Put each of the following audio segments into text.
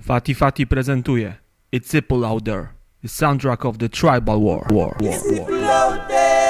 Fati Fati prezentuje It's Simple Out There, the soundtrack of the Tribal War. It's simple out there.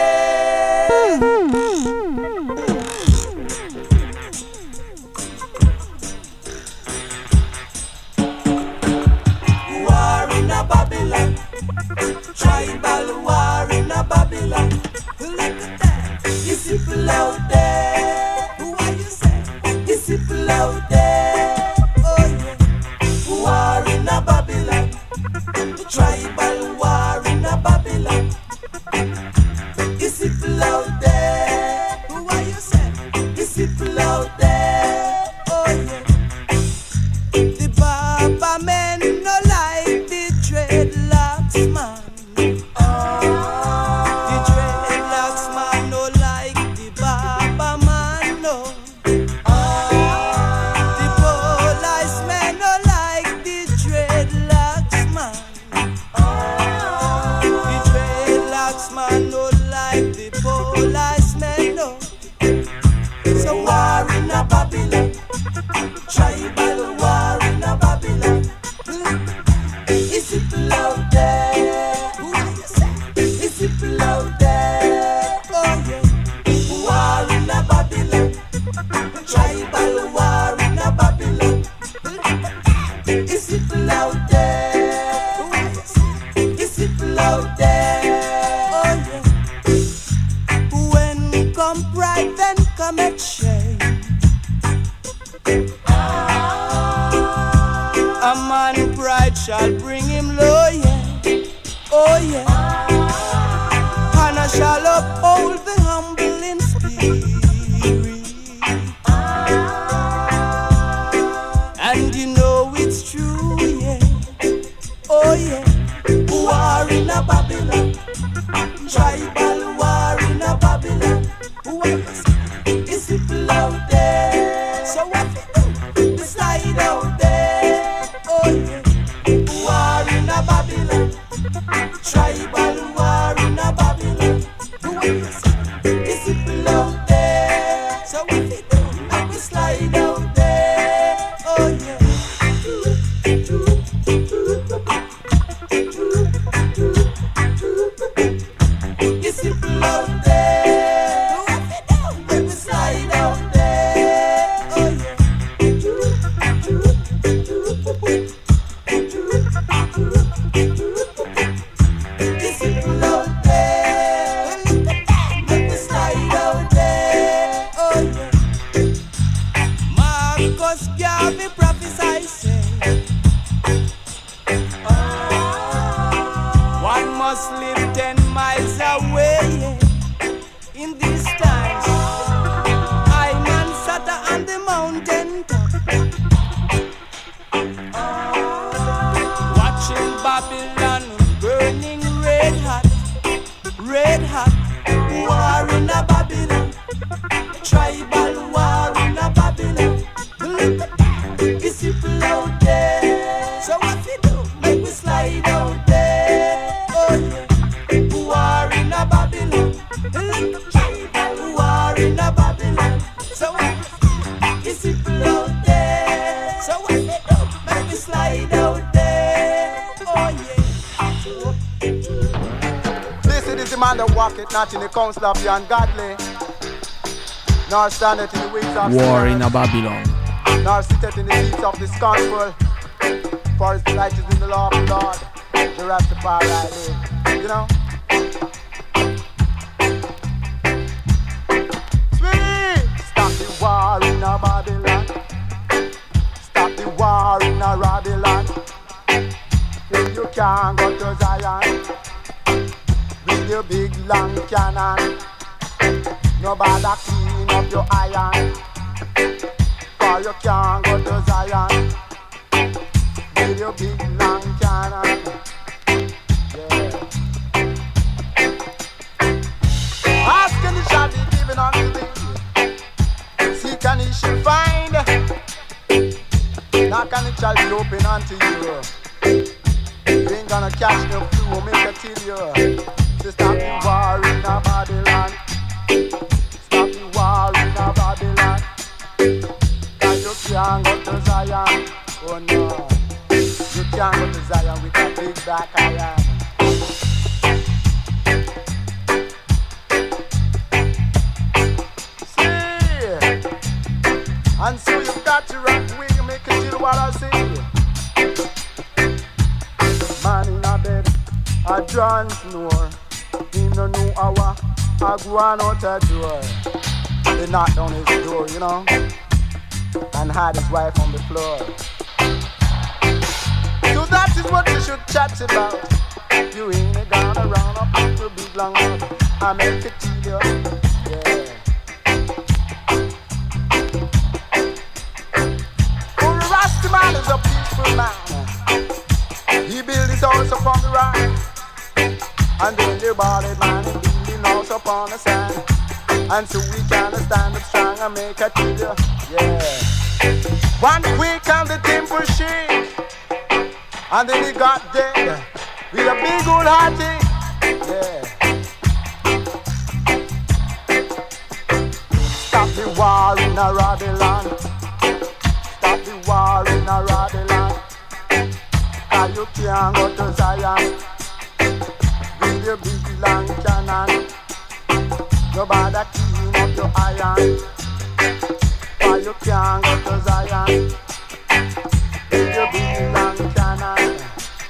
War in a Babylon, tribal war in a Babylon. Look at that, it's simple out there. What you say? It's simple out there. Oh yeah, war in a Babylon, tribal war in a Babylon. It's simple out there. What you say? It's simple out there. Oh yeah. The Baba men no like the dreadlocks man. The dreadlocks man no like the Baba man no. The police men no like the dreadlocks man. The dreadlocks man no like the police men no. So war in a Babylon, tribal war in a Babylon. It's simple out there. What you say? It's simple out there. Oh yeah. War in a Babylon, tribal war in a Babylon. It's simple out there. What you say? It's simple out there. Oh yeah. When come pride, then come exchange. A man pride shall bring him low, yeah. Oh yeah. And I shall uphold the humble in spirit. And you know it's true, yeah. Oh yeah. War in a Babylon, tribal war in a Babylon. It's simple out there. So what we do? We slide out there. Oh yeah. War in a Babylon, tribal war in a Babylon. It's simple out there. So what we do? We slide out there. Oh yeah. It's simple out there. What we do? We slide out there. Oh yeah. It's simple out there. We slide out there. Oh yeah. Marcus Garvey prophesied saying, one must live 10 miles away in these times. I man sat on the mountain top, watching Babylon burning red hot, red hot. War in a Babylon, tribal war in a Babylon. Look at that, it's simple out there. So what we do? Make we slide out there. Oh yeah. War in a Babylon, tribal war in a Babylon. So what? It's simple out there. So what we do? Make we slide out there. Oh yeah. This is the man that walketh not in the counsel of the ungodly, nor standeth in the ways of War in sinners, a Babylon. nor sitteth in the seats of the scornful. For his delight is in the law of the Lord, the Rastafari live. You know? Sweet! Stop the war in a Babylon. Stop the war in a Babylon. If you can't go to Zion with your big long cannon, nobody clean up your iron. For you can't go to Zion with your big long cannon. Yeah. Ask and it shall be given unto thee. Seek and ye shall find. Knock and it shall be open unto you. You ain't gonna catch no flu, make I tell you. To stop the war in a Babylon. Stop the war in a Babylon. Cause you can't go to Zion. Oh no. can't go to Zion with a big black iron. And so you've got to rock with you, make it till what I say. Man in a bed, a John snore. Him no know hour, I go on out a door. They knock down his door, you know, and had his wife on the floor. So that is what you should chat about. You ain't gonna run up to big long mouth. I make it till you, yeah. The man is a peaceful man. He built his house upon the rock, and then the body man is building house upon the sand. And so we can stand up strong and make a till you, yeah. One quick and the temple shake, and then he got dead with a big old heartache, yeah. Stop the war in a Babylon. Stop the war in a Babylon. Cause you can't go to Zion with your big long cannon. Nobody clean up your iron. Cause you can't go to Zion with your big long cannon.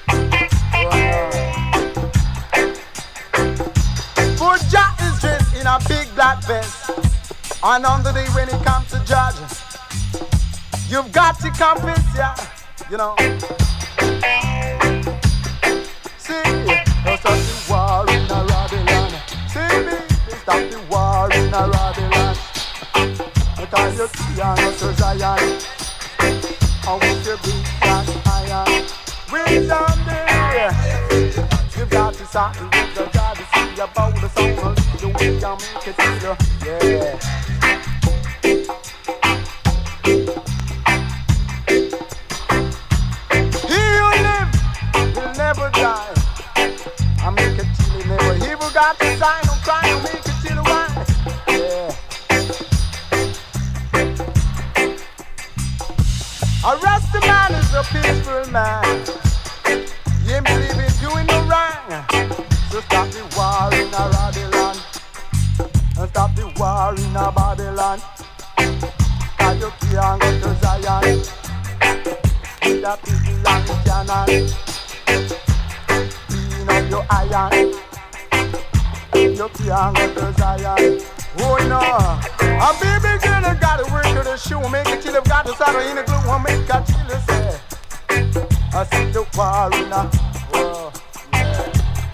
For Jah is dressed in a big black vest, and on the day when he comes to judge, you've got to confess, yeah, you know. See, there's stop the war in a Babylon. See me, stop the war in a Babylon. Because you can't go to Zion, and with your big black iron, we down there. You've got to stop the work, you've got to see about the song, and lead the way, and make it feel, yeah. Never die. I make it till he never. He will got to sign on crying. I make it till he wine. Yeah. Arrest the man is a peaceful man. He ain't believe in doing no wrong. So stop the war in a Babylon. And stop the war in a Babylon. Cause you can't go to Zion with a big long cannon. Up your iron, you can't go to Zion. Oh no, a baby girl gotta work to the shoe, make it till you've got to saddle in the glue, and make a chill say. I see the war in a, oh yeah.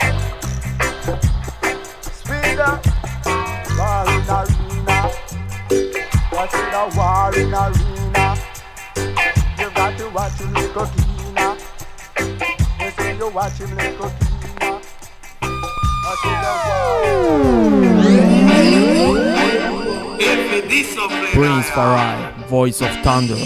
Speed up, war in arena. I see the war in arena. You got to watch him like a cleaner. They say you watch him like a cleaner. Prince Farai, voice of thunder.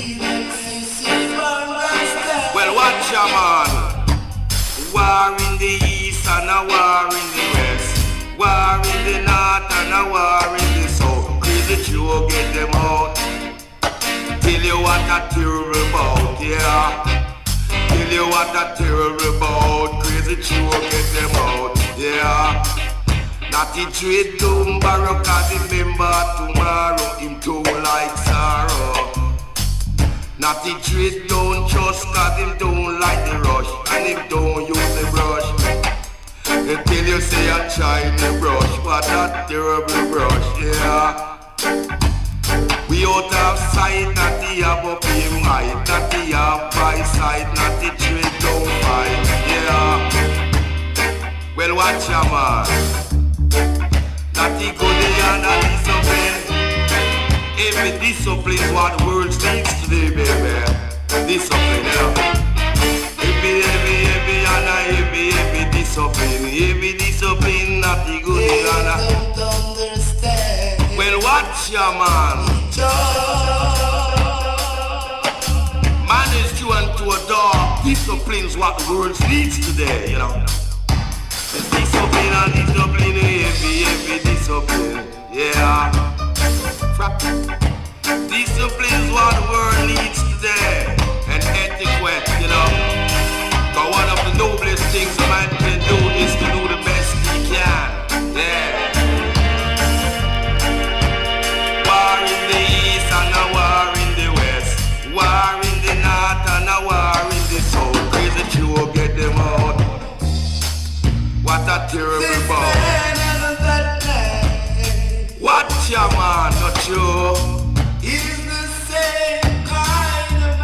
Well, watch ya, man. War in the east and a war in the west. War in the north and a war in the south. Crazy Joe, get them out. Tell you what a terrible about, yeah. Tell you what a terrible about. Crazy Joe, get them out, yeah. Not the trade doom borrow, cause remember tomorrow him too like sorrow. Not the trade don't trust, cause him don't like the rush, and him don't use the brush. They tell you say a China brush, but that terrible brush, yeah. We out of sight, not the above him height, not the half by side, not the trade don't fight, yeah. Well, watch your man. That he go there and a discipline. Every discipline is what the world needs today, baby. Discipline, yeah. Every and every discipline. Every discipline that he go there and a. Don't understand. Well, watch your man. Man is due unto a dog. Discipline is what the world needs today, you know. Discipline and discipline, every discipline, yeah. Discipline is what the world needs today, and etiquette, you know. a terrible boy. Watch ya man, not you. He's the same kind of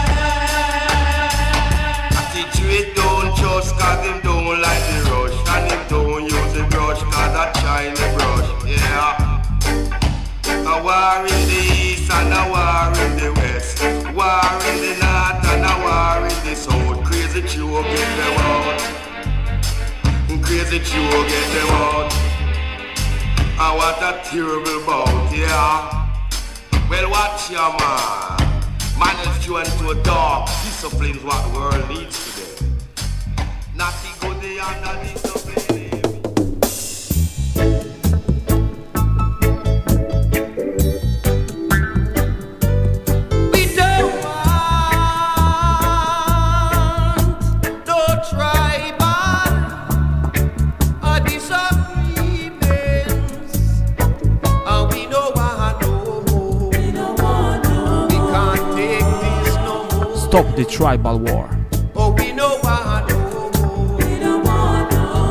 man. I teach you it don't trust cause him don't like the rush. And him don't use the brush cause I shine the brush. Yeah. A war in the east and a war in the west. War in the north and a war in the south. Crazy Jew get them out. Crazy Jew get them out. And what a terrible bout, yeah. Well, watch your man. Man is joined to a dog. Discipline's what the world needs today. Nothing good the under discipline. We don't want no tribal or disagreements. And we don't want no more. We can't take this no more. Stop the tribal war. Oh, we don't want no more. We don't want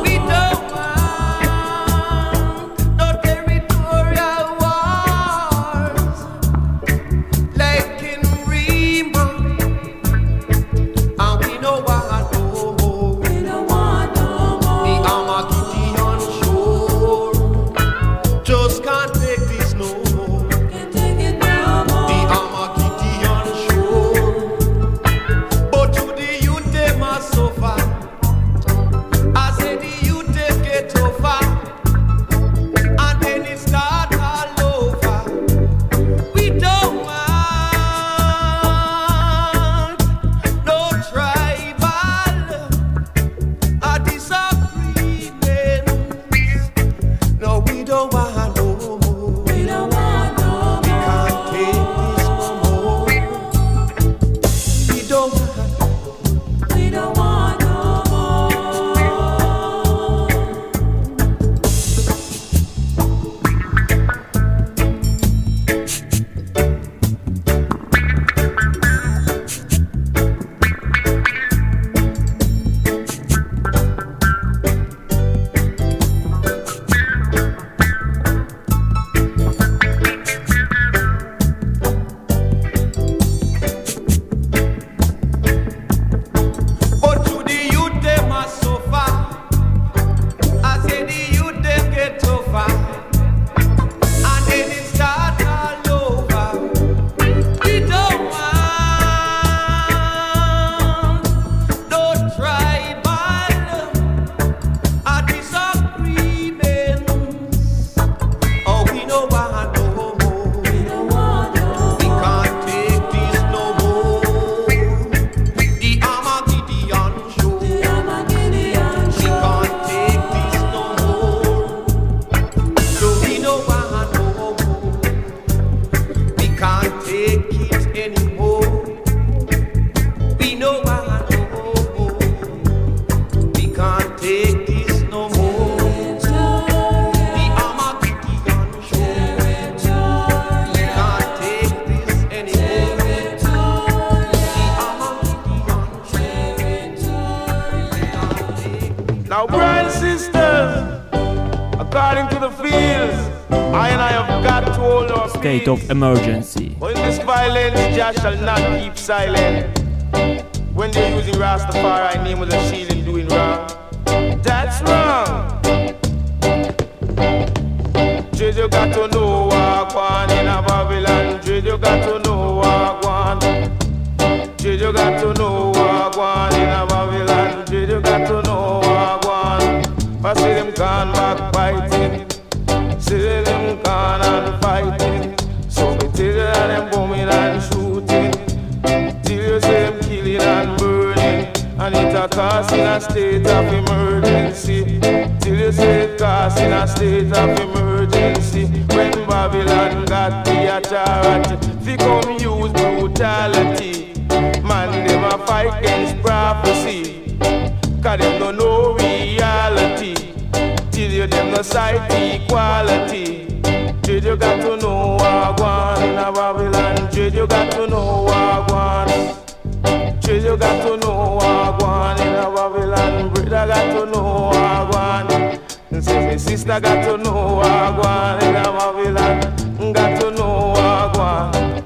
no territorial wars like in Rima. And we don't want no more. The Armageddon shore just can't take this no more. The Armageddon shore. But to the youth they must suffer. I say the youth they get over, and then it start all over. We don't want no tribal or disagreements. No, we don't want no more. We can't take this no more. We don't want. But to the youth they must suffer. I say the youth they get over, and then it start all over. We don't want no tribal or disagreements. Oh, we don't want no more. We can't take this no more. The Armageddon show. We can't take this no more. So we don't want no more. We can't take it anymore. We don't want no more. We can't take this no more. The Armageddon show. We can't take this anymore. The Armageddon show. Now, brothers and sisters, according to the fields, I have got to hold our State of peace. emergency. But in this violence, Jah shall not keep silent. When they're using Rastafari name as a shield and doing wrong, that's wrong. Dread, you got to know what one in a Babylon. Dread, you got to know what one. Dread, you got to know what one in a Babylon. Dread, you got to know what one. I see them gone back fighting. See them gone and fighting. So me tell you that them bombing and shooting. Till you see them killing and burning. And it a cause in a state of emergency. Till you see it cause in a state of emergency. When Babylon got the authority, fi come use brutality. Man, them a fight against prophecy. Cause them don't know reality. Till you them no sight equality. Dread, you got to know what one in a Babylon. Dread, you got to know what one. Dread, you got to know what one in a Babylon. Dread, I got to know what one. Sister got to know Wagwan in a Babylon. Got to know Wagwan.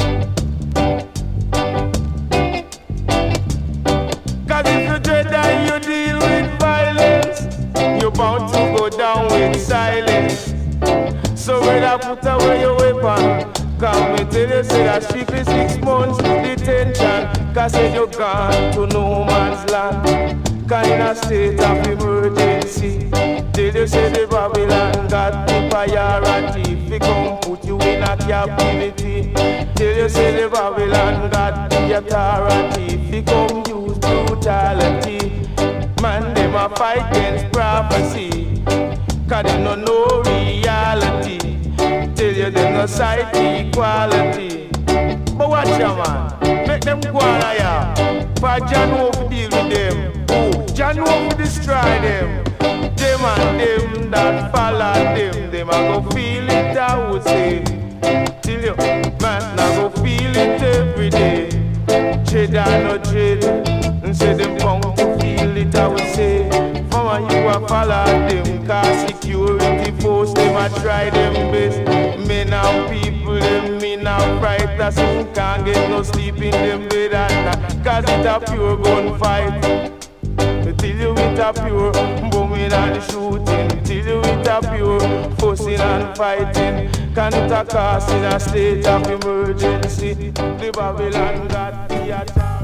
Cause if you dread and you deal with violence, you're bound to go down with silence. So whether put away your weapon, come me tell you say that strictly 6 months detention. Cause say you gone to no man's land. Cause in a state of emergency, tell you say the Babylon got the priority. Fi come put you in a captivity. Tell you say the Babylon got the authority. Fi come use brutality. Man them a fight against prophecy. Cause they no know reality. Tell you they no sight equality. But watch ya man, make them go on ya. For Jah know to deal with them. Oh, Jah know to destroy them. Them and them that follow them, them a go feel it I would say. Till you, man, I go feel it every day. Dread or no dread, and say them bound to feel it I would say. Mama, you a follow them, cause security force, them a try them best. Men and people, them men and fright, that's who can't get no sleep in them bed at night. Cause it a pure gunfight. Till you with a pure bombing and shooting. Till you with a pure fussing and fighting. Can it a cause in a state of emergency? The Babylon got the attack.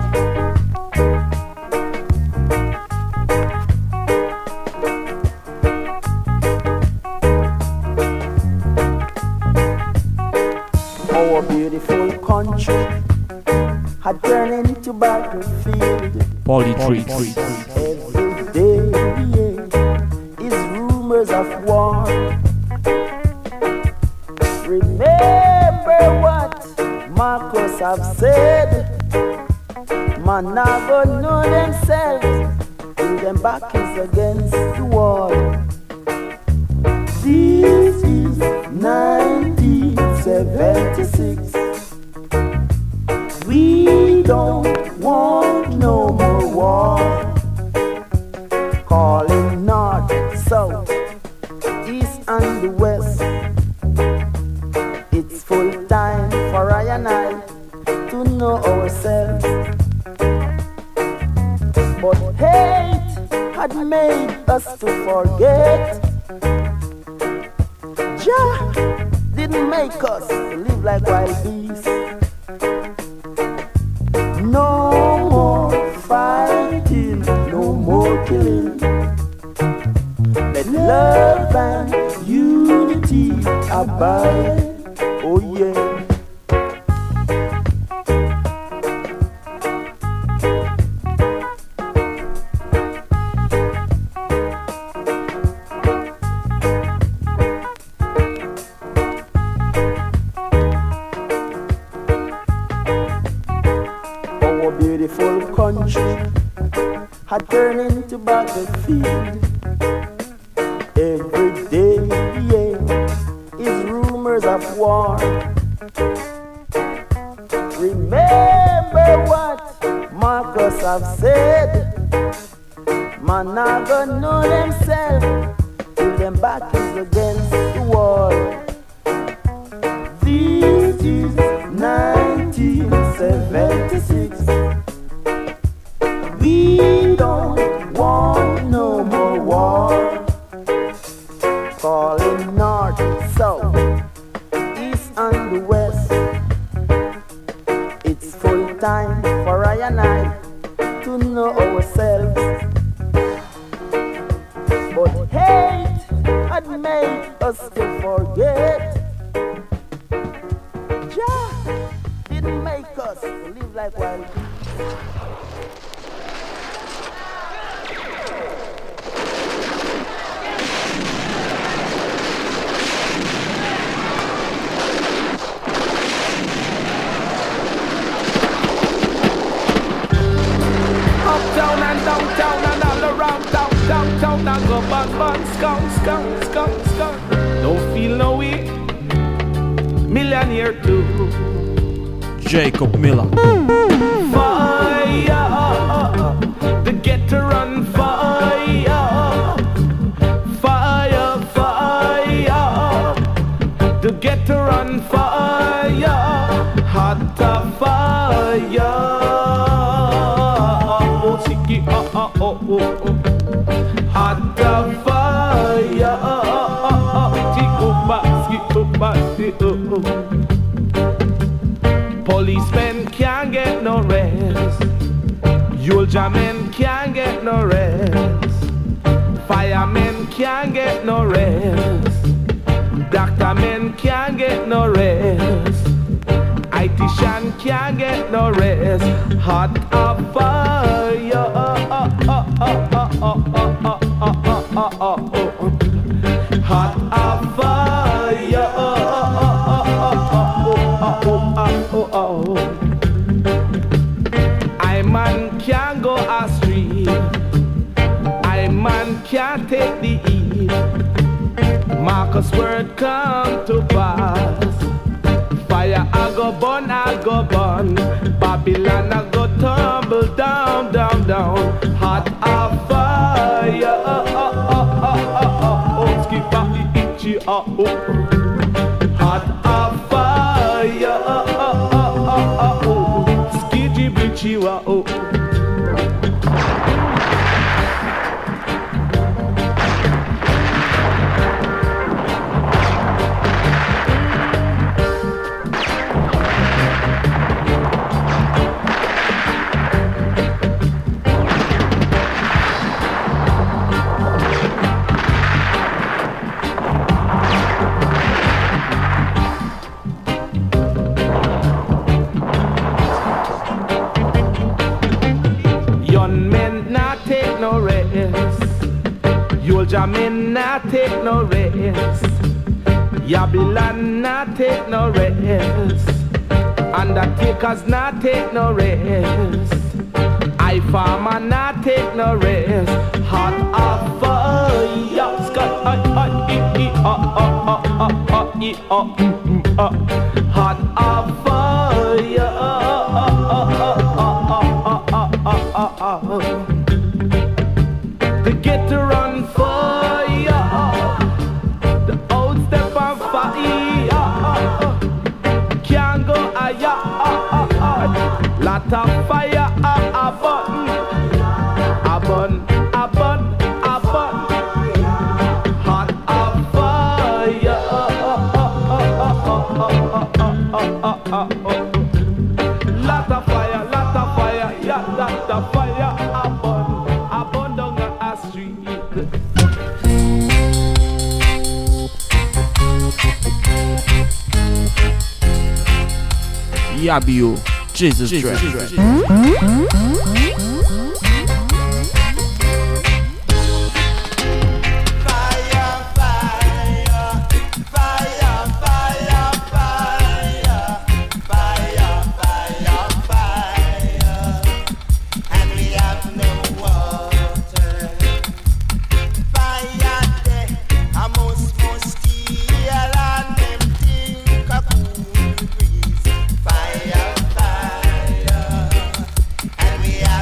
Our beautiful country had turned into battlefield. Polytrees. Every day is rumors of war. Remember what Marcus have said. Man never know themselves till them back is against the wall. This is 1976. We don't want no more war. Calling north, south, east and the west. It's full time for I and I to know ourselves. But hate had made us to forget. Jah didn't make us live like wild beasts. No more fighting, no more killing. Let love and unity abide. Oh yeah. Our beautiful country had turned into battlefield. Every day, yeah, is rumors of war. Remember what Marcus have said. Man never know themselves till them back is against the wall. This is 1976. We don't want no more war. Calling north, south, east and the west. It's full time for I and I to know ourselves. But hate had made us to forget. Jah didn't make us live like wild people. Uptown and downtown and all around town, downtown and go bang, skunk. Don't feel no way. Millionaire too. Jacob Miller. Fire, the get to run fire. Fire, oh, sticky, oh, oh, oh, oh, oh. Hot fire, oh, oh, oh, oh. Tick up, skip up, oh, oh. Policemen can't get no rest. Soldier men can't get no rest. Firemen can't get no rest. Doctor men can't get no rest. ITian can't get no rest. Hot fire. Hot fire. I man can't go astray. I man can't take the heat. Marcus word come to pass. Fire I go burn, Babylon I go tumble down, down, down. Hot fire. Oh, skip up the itchy. Hot fire. Skidgy bitchy. Oh. Jamin not take no rest. Yabilan not take no rest. Undertakers not take no rest. I farmer not take no rest. Hot fire. Hot fire. The get to run fire. The old step on fire. Can't go higher. Lot of fire. A bun. Hot fire. Lot of fire. Yeah, lot of fire. A bun down the street. Yabio, Jesus Christ. We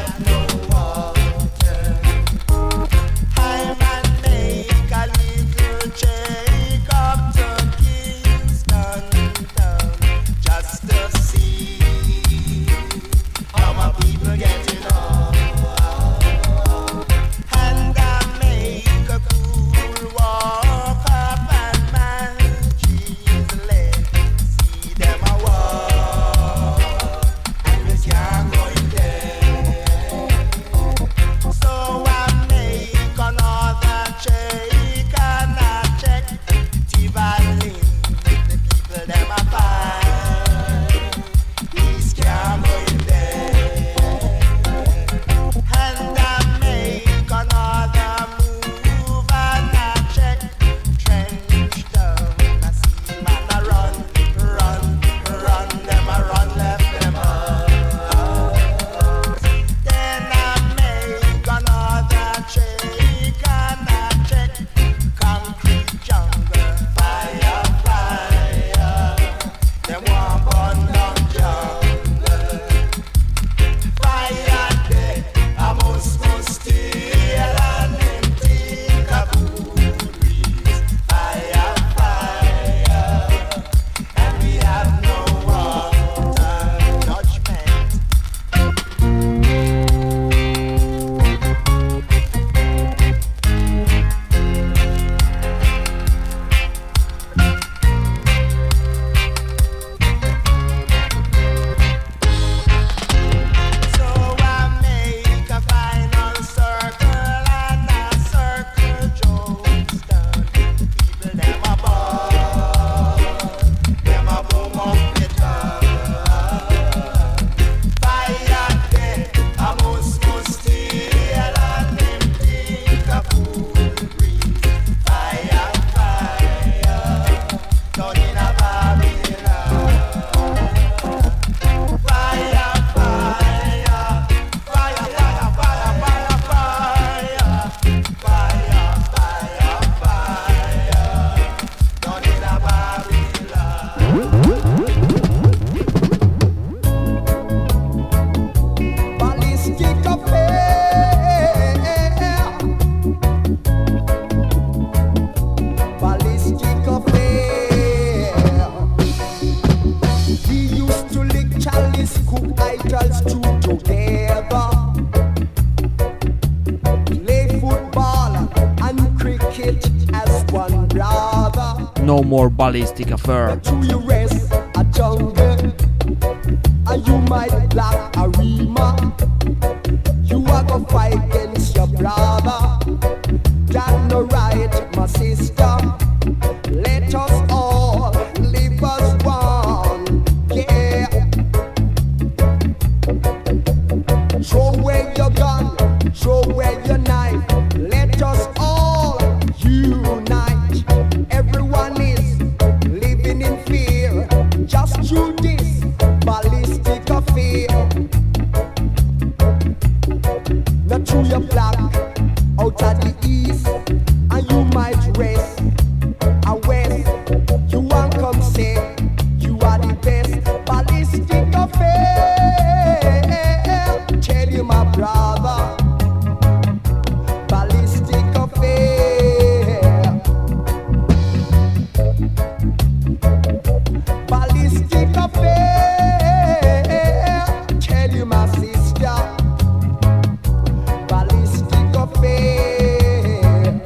no more ballistic affair. To your rest a jungle, and you might black a rima. You are gonna fight against your brother. That no right, my sister. Let us all live as one. Yeah. Throw away your gun, throw away your knife. Let us all unite. Everyone is living in fear, just through this ballistic affair. Not through your black, out of the east, and you might rest a west. You want come say you are the best ballistic affair. Tell you my brother, ballistic affair. Ballistic affair. Tell you my sister, ballistic affair.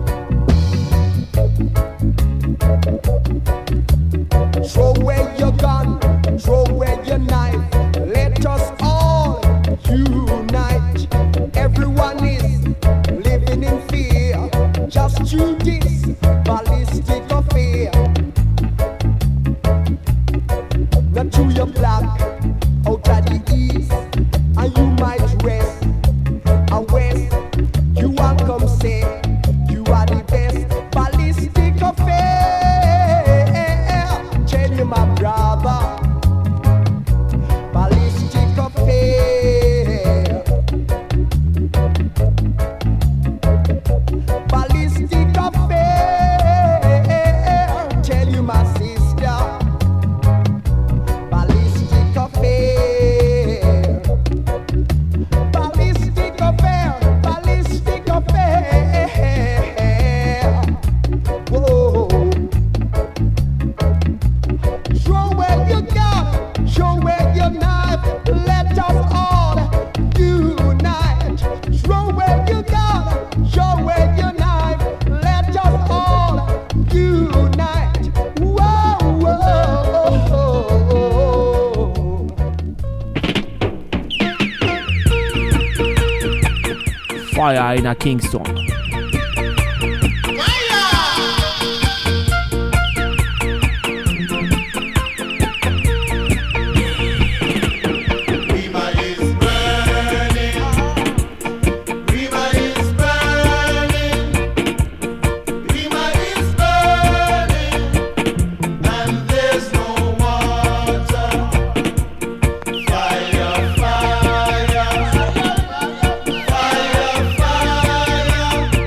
Throw away your gun, throw away your knife. Let us all unite. Everyone is living in fear, just through this ballistic affair. Not through your black, out of the east, and you might rest a west. You want come say you are the best ballistic affair. Tell you my brother, ballistic affair. Ballistic affair. Tell you my sister, ballistic affair. Ballistic affair. Ballistic affair. Whoa. Throw away your gun, throw away your knife. Let us all unite. Throw away your gun, throw away your knife. Let us all unite. Whoa, whoa. Fire in a Kingston. Rima is burning. Rima is burning. Rima is burning. And there's no water. Fire, fire. Fire, fire.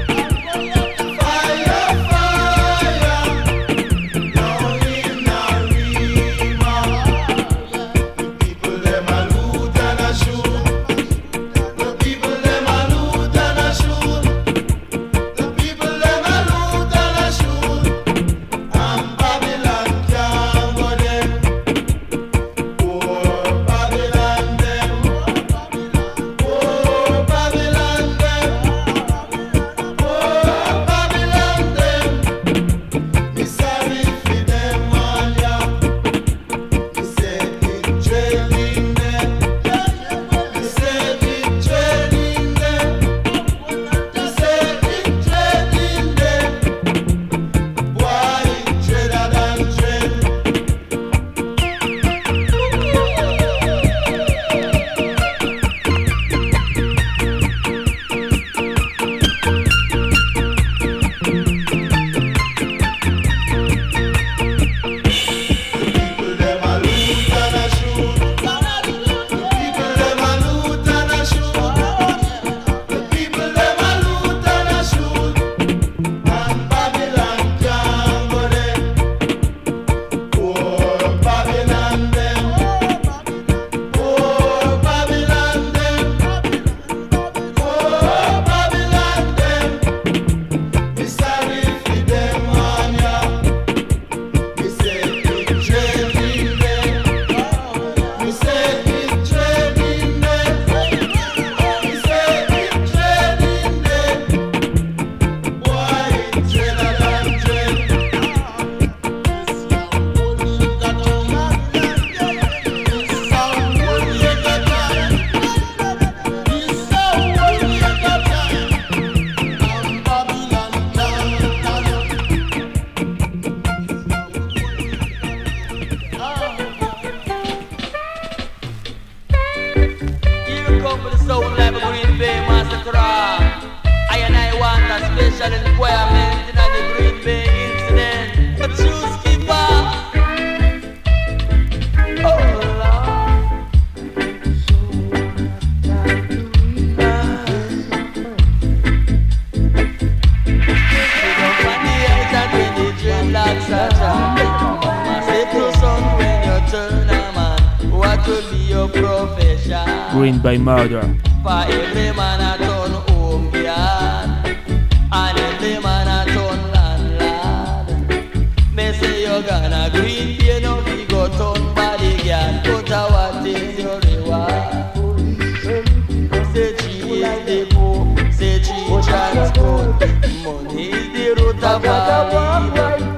Green Bay murder. For every man a turn home yard, and every man a turn landlord. Me say you gonna Green Bay, no we go turn bodyguard. But what is your reward? Say she is the poor, say she transport. Money is the root of all evil.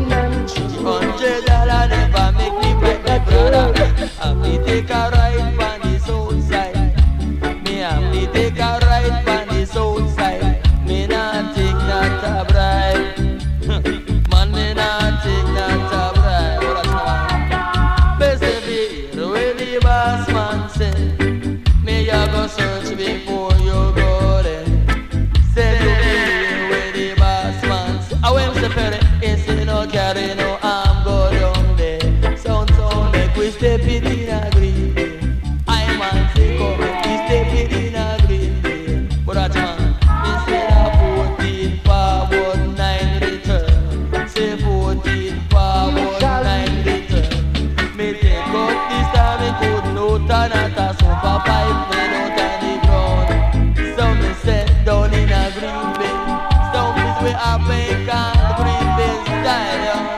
$300 never make me break my brother. I me take a ride on the south side. Me and me take a ride on the south side. Me not take not a bribe. Man, me not take not a bribe. What a best of the way the boss man said. Me ya go search before you go there. Say to me where the boss man said. I went to ferry, it's no carry no arm go down there. Sound make we step in a green day. I man say come, we step in a green day. But that man, instead of 14 forward 9 return. Say 14 forward 9 return. Me take out this time me could no turn at a super 5 men out on the ground. So me set down in a green bay. Some is where I make a green bay style.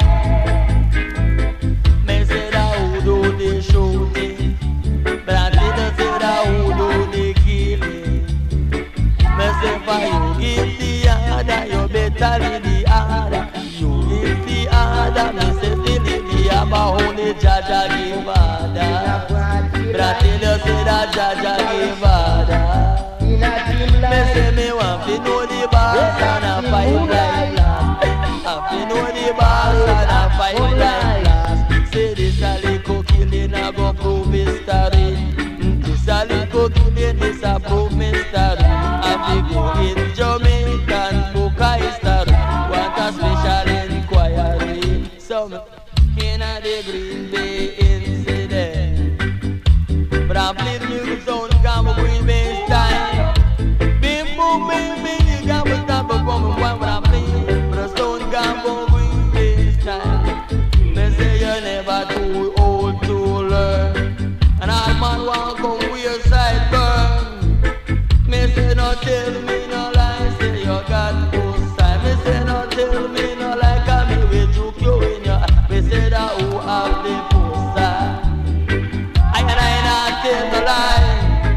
Me say that who do the shooting, but I didn't say that who do the killing. Me say for you give the order, you better leave the order. You give the order, me say feel the abba only Jaja give order. But I tell you say that Jaja give order. Me say me want to know the boss and I fight like last. I fi know the boss and I fight like last. Say this a little killing I go prove history. This a little killing this a prove mystery. I fi go in Jamaican book a history. Want a special inquiry. Some in a the Green Bay incident. But I play the music sound come Green Bay style. Bim boom bim bim, you got to stop it from me when I play. But the sound come Green Bay style. They say you're never too old to learn. And all man want come with your side burn. Me say no tell me no lie, say you got post time. Me say no tell me no lie, cause me will juke you in your eye. Me say that who have the post time. I not tell no lie.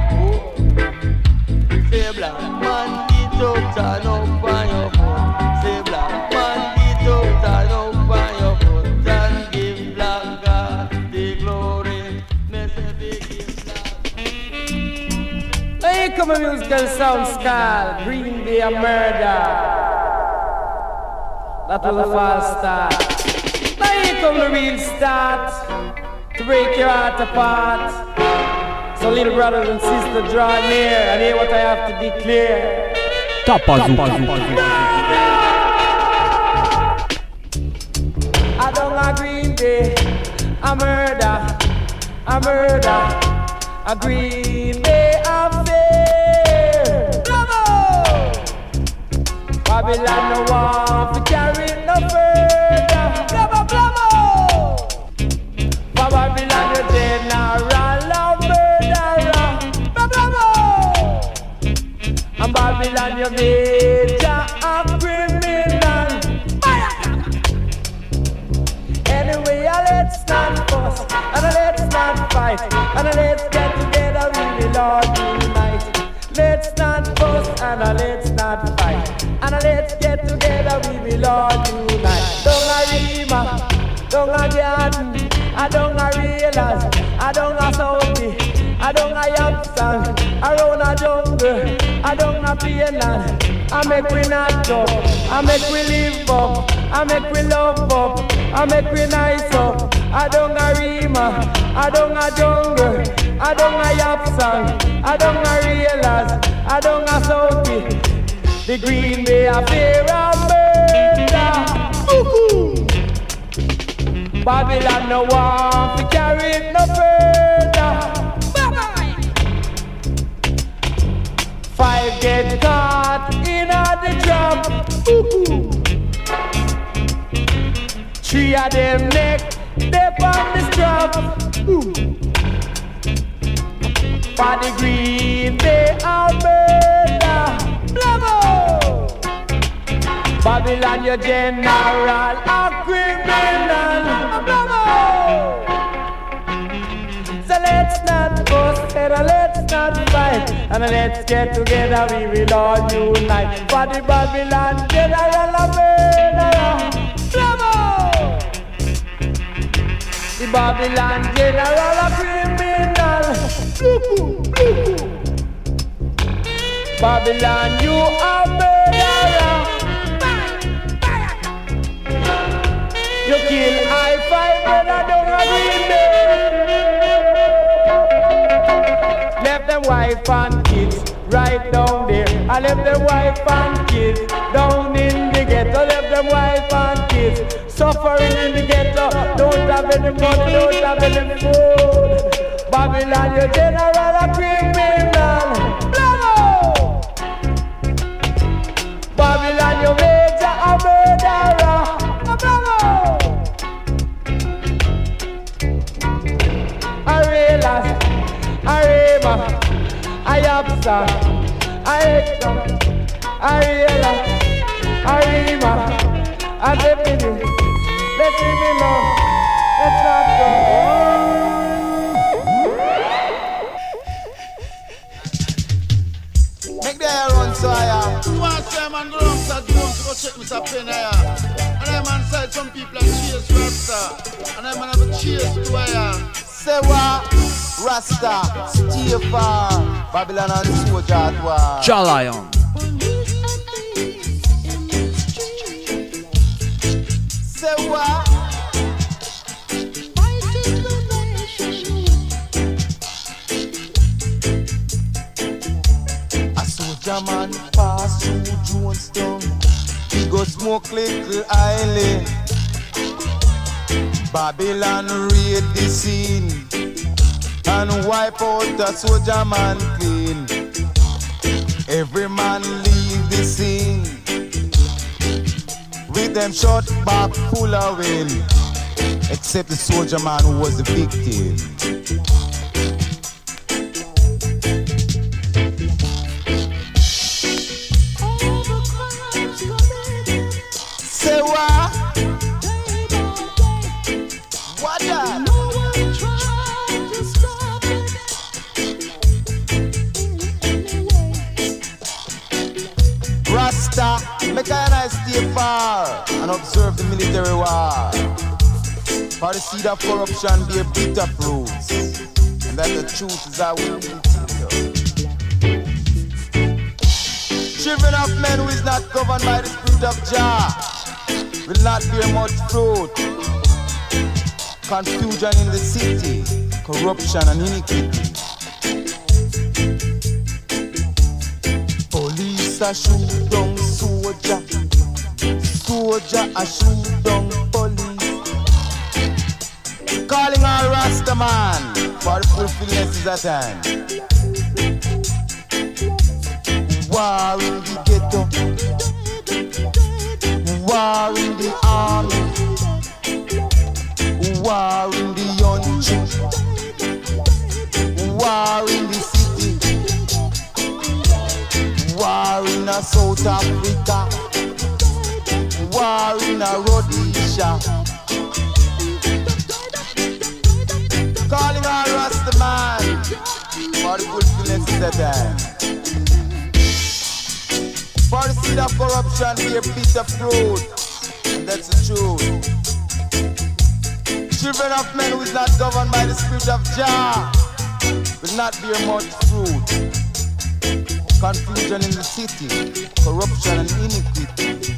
Oh. Say black man get up, turn up on your foot. Say black man get up, turn up on your foot. And give black God the glory. Me say big give black. Hey, come a musical sound skull. Green Day a murder. That was a false start. Now here come the real start. To break your heart apart. So little brothers and sisters, draw near and hear what I have to declare. I don't agree Day, a murder, a murder, a Green Day affair. Bravo! Babylon no want to carry no further. Bravo, bravo! Babylon you general of murderer. Bravo! And Babylon you major of criminal. Anyway, let's not fuss, and let's not fight, and let's get together with the Lord unite. Let's not fuss, and let's not fight, and let's get together with the Lord unite. Don't a Rima, don't a garden, I don't a realize, I don't a Saudi, I don't a Yapsang, around a jungle, I don't a Pianan. I make we not up, I make we live up, I make we love up, I make we nice up. I don't a Rima, I don't a jungle, I don't a Yapsang, I don't a realize, I don't a Saudi. The Green Bay affair of murder. Babylon no want to carry it no further. Bye-bye. 5 get caught in the trap. 3 of them neck, they on the strap. for the Green Bay Alberta. Bravo! Babylon, your general a criminal. Bravo! So let's not fuss and let's not fight, and let's get together, we will all unite. For the Babylon general a murderer. Bravo! The Babylon general a criminal. Babylon, you are murderer. You kill I-5 when I don't agree me. Left them wife and kids right down there. I left them wife and kids down in the ghetto. Left them wife and kids suffering in the ghetto. Don't have any money, don't have any food. Babylon, your general a criminal. Bravo! Babylon, your major a murderer. Bravo! Arelas, Arema, Ayapsa, Aekta, Ariela, Arema, Adepini, let me belong, let's not go. Make the air run so I am. You want to say, man, go down to the room to go check Mr. Penn here. And then man said some people are chase Rasta. And then man have a chase to where. Say what? Rasta, stay far. Babylon and soldier at war. Jalion. Say what? A soldier man pass through Jonestown. He go smoke little island. Babylon raid the scene and wipe out the soldier man clean. Every man leave the scene with them shot back full of wind, except the soldier man who was the victim. Say what? What that? Rasta, make a nice stay far and observe the military war. For the seed of corruption bear bitter fruits, and that the truth is our will be children of men who is not governed by the spirit of Jah will not bear much fruit. Confusion in the city, corruption and iniquity. Police a shoot down soldier, soldier a shoot down police. Calling all Rasta man, for the fulfillment is at hand. War in the ghetto, war in the army, war in the country, war in the city, war in South Africa, war in Rhodesia. Calling all Rasta man, for the fulfillment is at hand. For the seed of corruption bear bitter fruit, and that's the truth. Children of men who is not governed by the spirit of Jah will not bear much fruit. Confusion in the city, corruption and iniquity.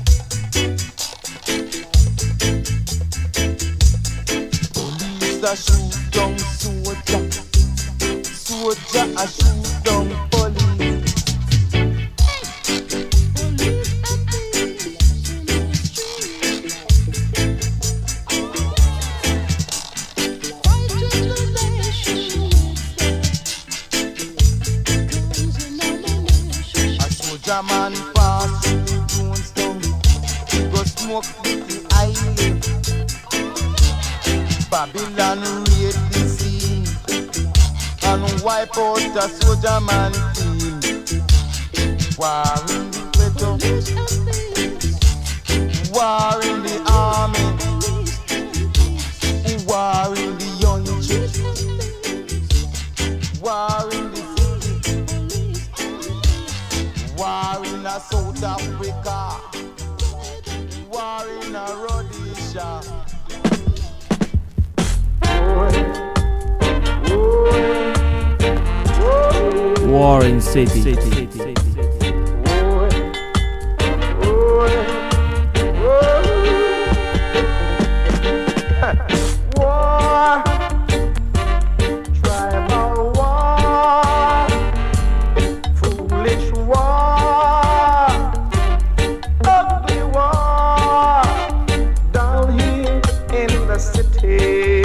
Police a shoot down soldier, soldier a shoot down police. Man pass through Jonestown, he go smoke little island. Babylon raid the scene and wipe out a soldier man team. War in the ghetto, war in the army, war in the young chicks, war in the city, war in South Africa, war in Rhodesia. War in city. War, tribal war, foolish war, ugly war, down here in the city.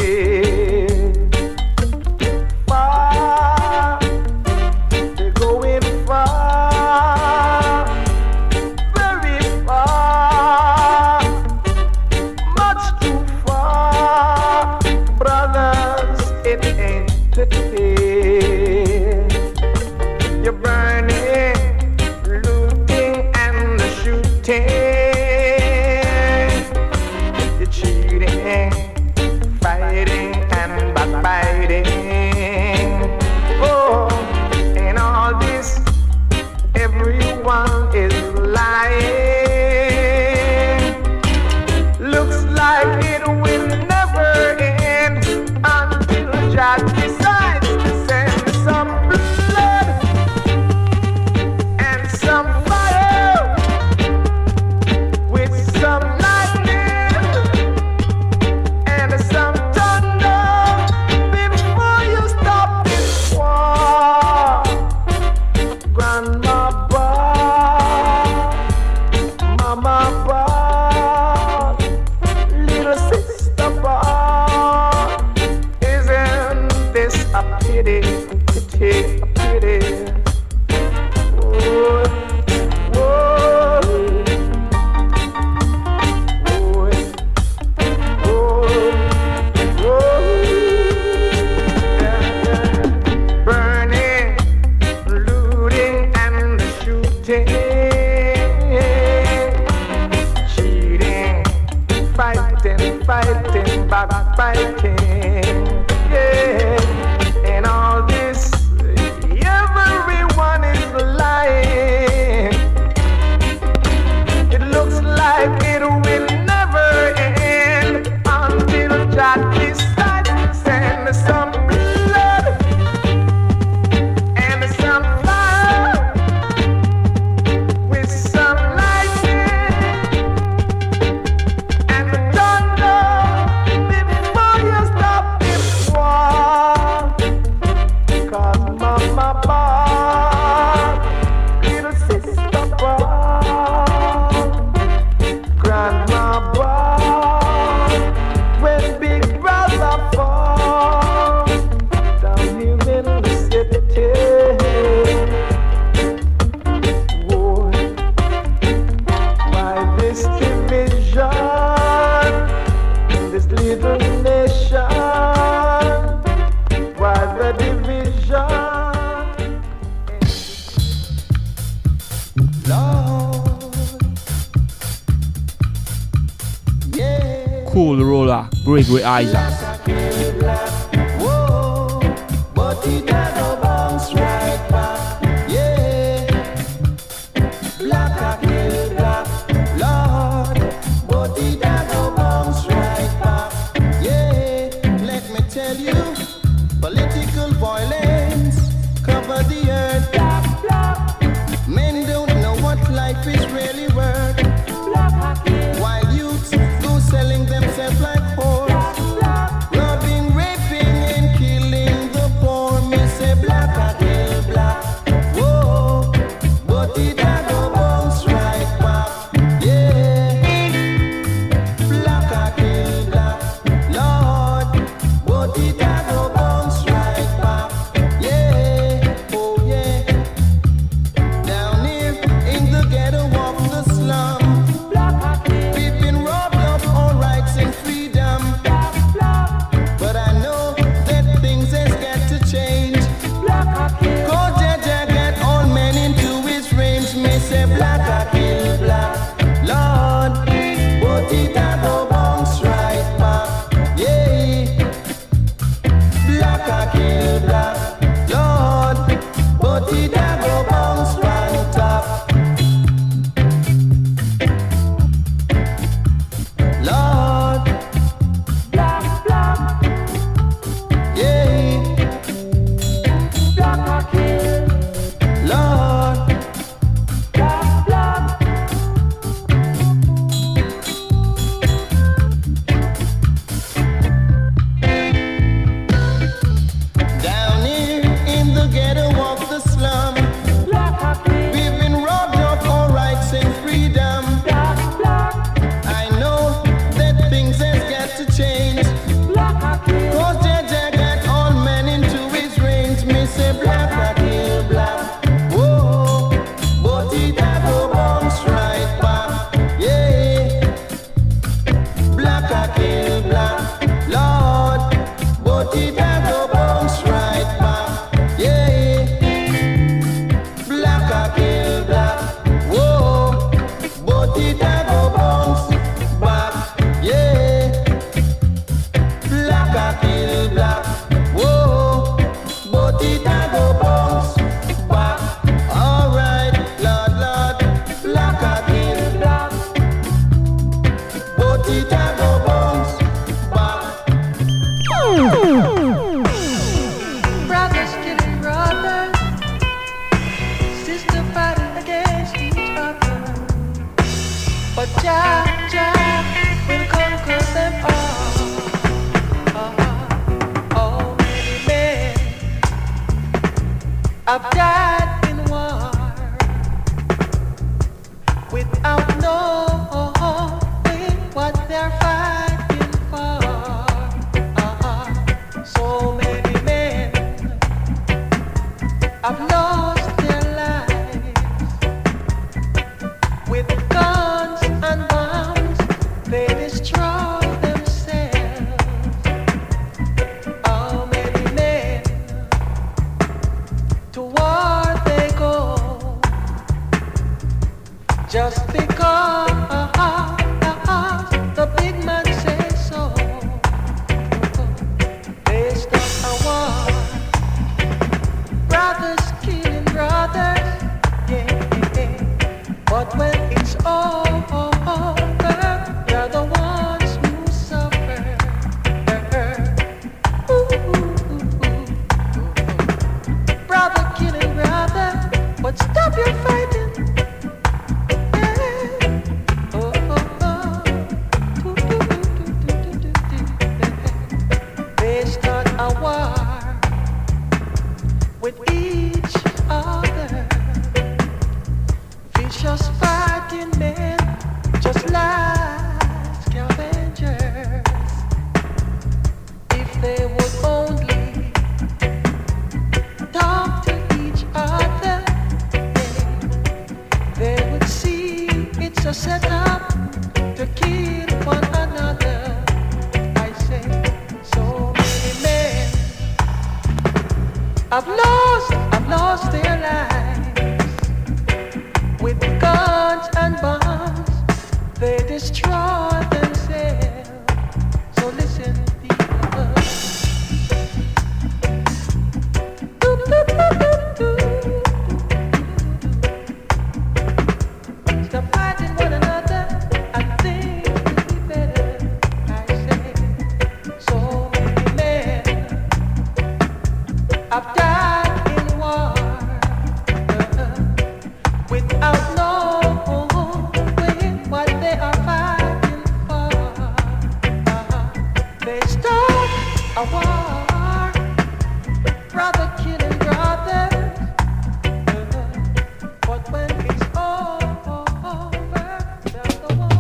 Far, they're going far, very far, much too far, brothers, it ain't pretty. You're burning, looting and shooting. You're cheating, fighting and backbiting. Oh, and all this, everyone is lying. Looks like it will never end until Jah decides to send some blood and some fire with some lightning and some thunder before you stop this war. Grandma bought, Mama bought, little sister bought. Isn't this a pity, pity, a pity? Oh, oh, oh, oh, yeah. Burning, looting and shooting, cheating, fighting, fighting, backbiting, yeah, and all this, everyone is lying. It looks like it will never end until Jah decides to send some blood and some fire with some lightning and thunder before you stop this war. 'Cause Mama bought, little sister bought, Grandma bought, when Big Brother fall down here in the city. War, why this division in this little nation? Why the division? Lord, yeah. Cool Roller, Gregory Isaac. Whoa, but it had no bounce right back. Yeah, black I kill black, Lord, but it had no bounce right back. Yeah, let me tell you, political violence cover the earth. Men don't know what life is really worth. While youths go selling themselves like whores, robbing, raping and killing the poor. Me say black I kill black. Whoa, but it had no bounce right Black a kill black, Lord, but it a go bounce right back. Yeah, black a kill black, Lord, but it a go bounce right top. Lord, black, black, yeah, black a kill, Lord, black, black. Down here in the ghetto of the slum, we've been robbed of our rights and freedom. I know that things has got to change, cause Jaja got all men into his range. Me say black a kill black, whoa, but it a go bounce right back. Yeah, black a kill black, Lord, but it a go bounce right back. Yeah, black a kill black, whoa, but it a go bounce back. Yeah, black a kill black, whoa, but it a go bounce back. Alright, Lord, Lord, black a kill black, but it a go bounce back. Brothers killing brothers, sisters fighting against each other. But Jah, Jah will conquer them all. Oh, many men have died in war without knowing what they're fighting for. So many men have lost their lives with guns and bombs. They destroy themselves. How many men to war they go just because the big man says so. They start a war. Brothers killing brothers, yeah. But when it's over, they're the ones who suffer. Brother killing brother, but stop your fighting. Yeah. They start a war with each other. Vicious fighting men, just like scavengers. If they would only talk to each other, they would see it's a setup to kill one another. I say, so many men have lost their lives with guns and bombs. They destroy themselves. So listen, people. Stop fighting one another and things will be better. I say, so many men have died in war without knowing what they are fighting for. They start a war, brother killing brother. But when it's over, they're the ones.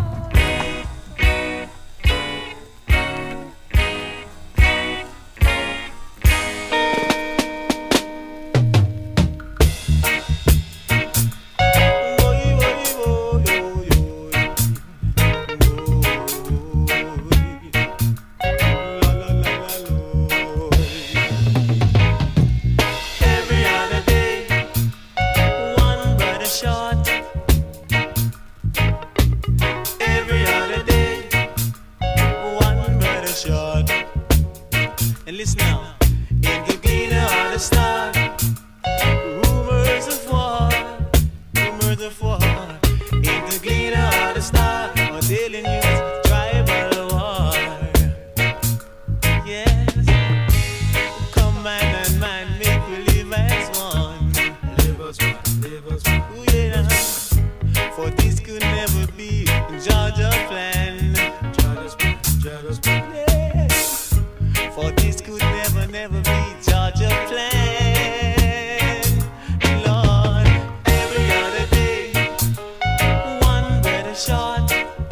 Georgia plan. Yeah. For this could never, never be Georgia plan. Lord, every other day, one better shot.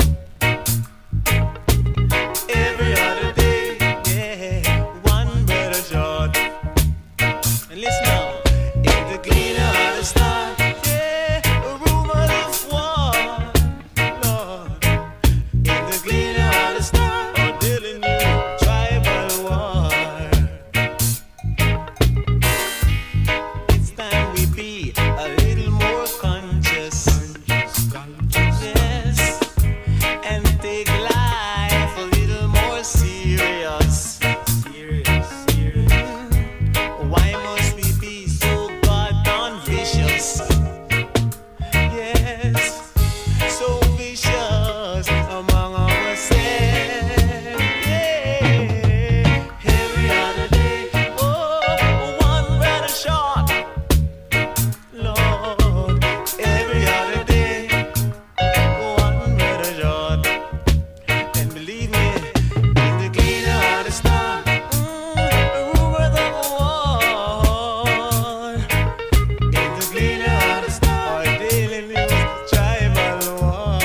Every other day, yeah, one better shot. And listen now, in the gleaner of the star, yeah, a rumorless war, Lord. In the gleaner of the star, or dealing new tribal war. It's time we be a little more conscious, yes, and take life a little more serious. Why must we be so goddamn vicious? Yes, so vicious among ourselves. Yeah. Every other day, oh, one better shot. Lord, every other day, one better shot. And believe me, in the gleaner of the star, rumor the war. In the gleaner of the star, daily news, tribal war.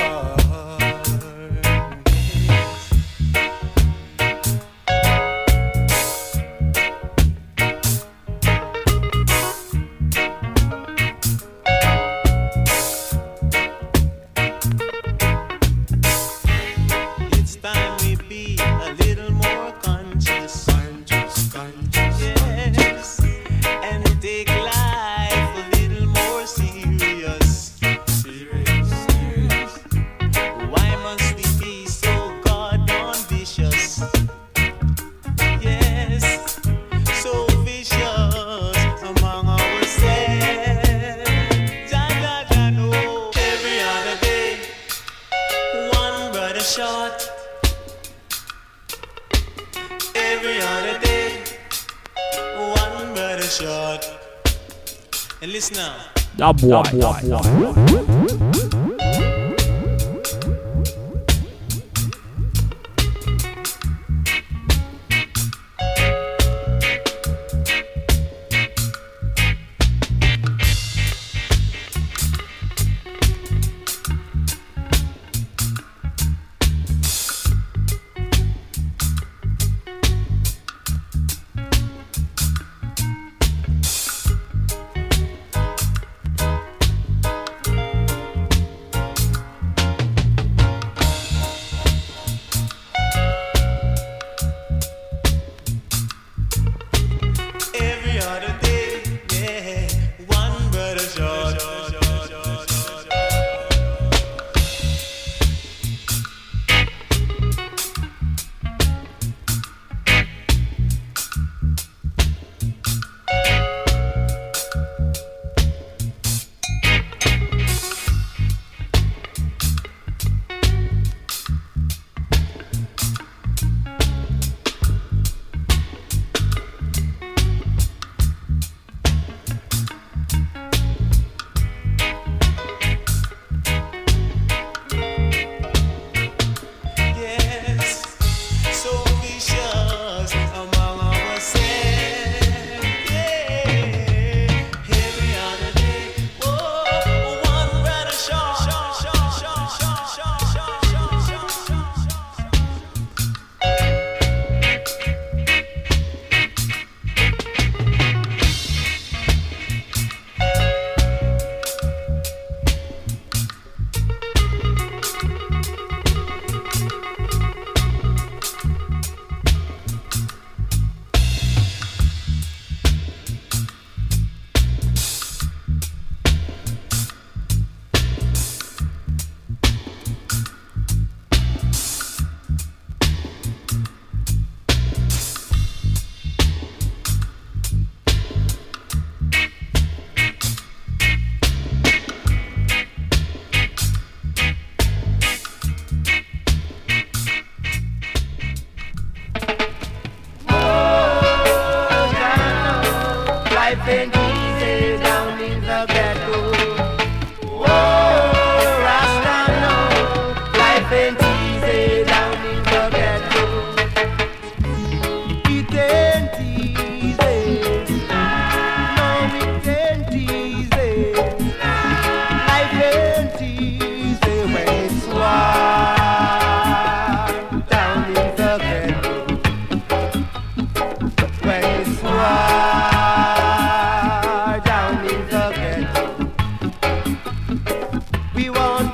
It's time we be a little more conscious, yes, and take life a little more serious. Why must we be so goddamn vicious? Yes, so vicious among ourselves. Ja, no. Every other day, one brother shot. Every other day, one brother shot. And listen now. That boy.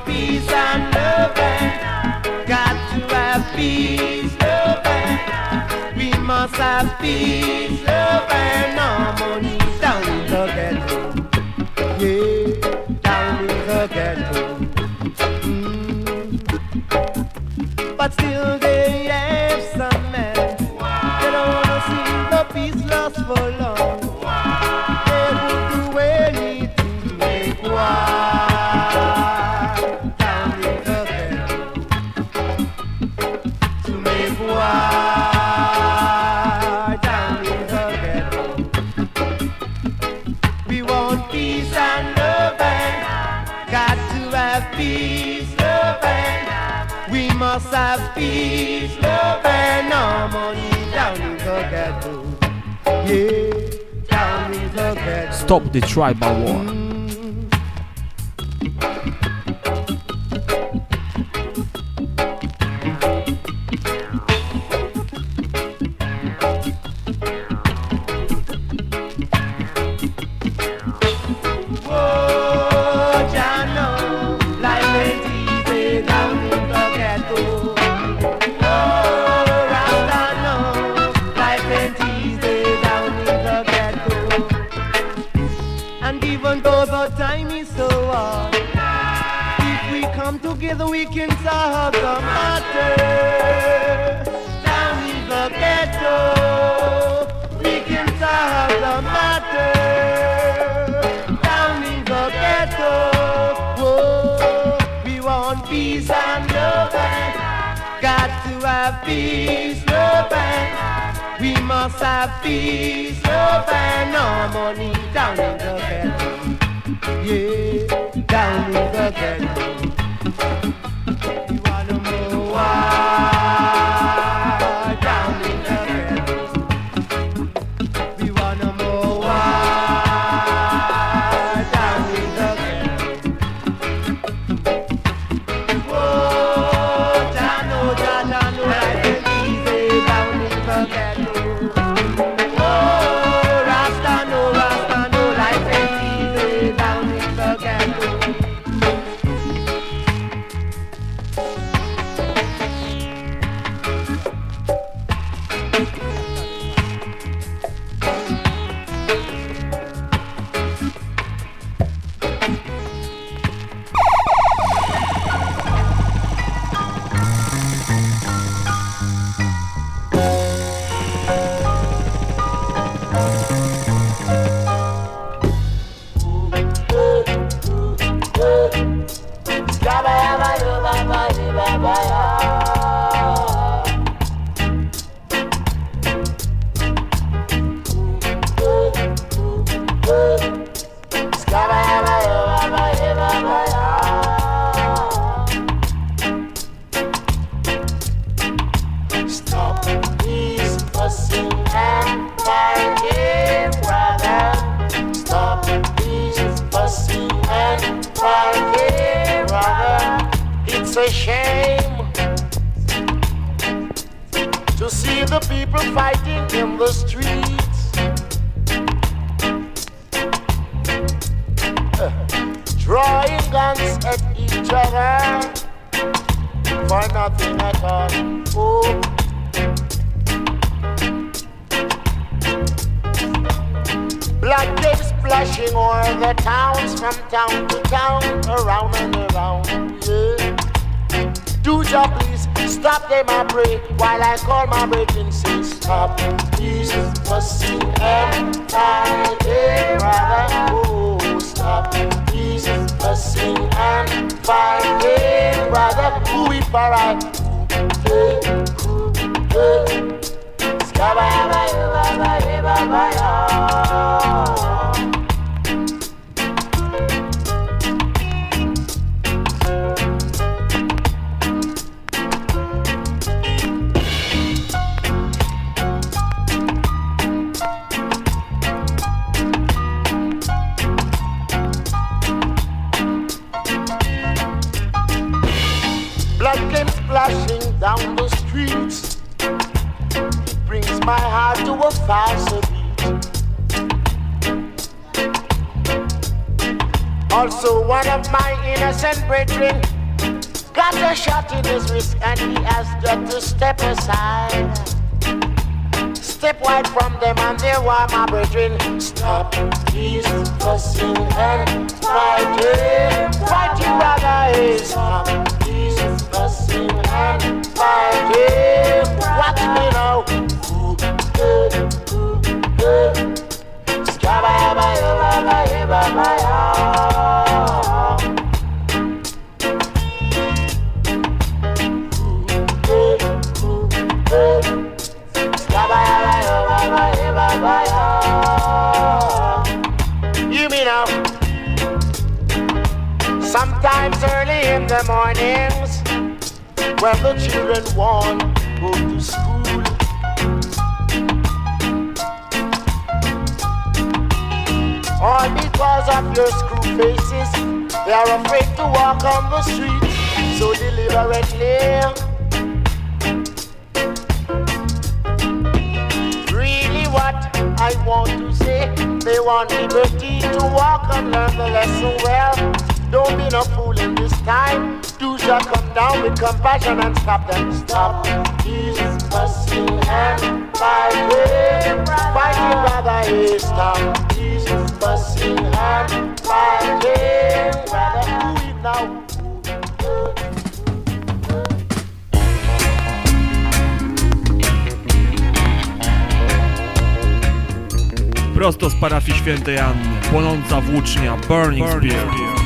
want peace and love and got to have peace, love and we must have peace, love and harmony down in the ghetto. Yeah, down in the ghetto. But still they have some men. They don't wanna see the peace last for long. They would do anything to make war down in the ghetto. To make war down in the ghetto. We want peace and love and got to have peace, love and we must have peace, love and harmony down in the ghetto. Yeah, down in the ghetto. Stop the tribal war. Together we can solve the matter. Down in the ghetto, we can solve the matter. Down in the ghetto, whoa, we want peace and love and got to have peace, love and we must have peace, love and harmony down in the ghetto. Yeah, down in the ghetto. We wanna know why down in the ghetto. We wanna know why down in the ghetto. Oh, Jano, life is easy down in the ghetto. Oh, Rasta, no, life is easy down in the ghetto. It's a shame to see the people fighting in the streets, drawing guns at each other for nothing at all. Oh. Blood came splashing o'er the towns, from town to town, around and around, yeah. Do ya please stop them, I pray, while I call my brethren, say stop. Peace, fussing and fighting, brother. Oh, stop. Peace, fussing and fighting, brother. Who we para? Blood came splashing down the streets. It brings my heart to a faster beat. Also, one of my innocent brethren got a shot in his wrist and he has got to step aside. Step wide from them and there were my brethren. Stop these fussing and fighting. Fighting rather is stop these fussing and fighting. Watch me now. You mean now? Sometimes early in the mornings, when the children want to go to school, all because of your screw faces, they are afraid to walk on the street so deliberately. Really what I want to say, they want liberty to walk and learn the lesson well. Don't be no fool in this time. Do shall come down with compassion and stop them. Stop these fussing and fighting. Fighting rather is stop these fussing and fighting. Rather do it now. Prosto z parafii świętej Anny, płonąca włócznia, burning spear.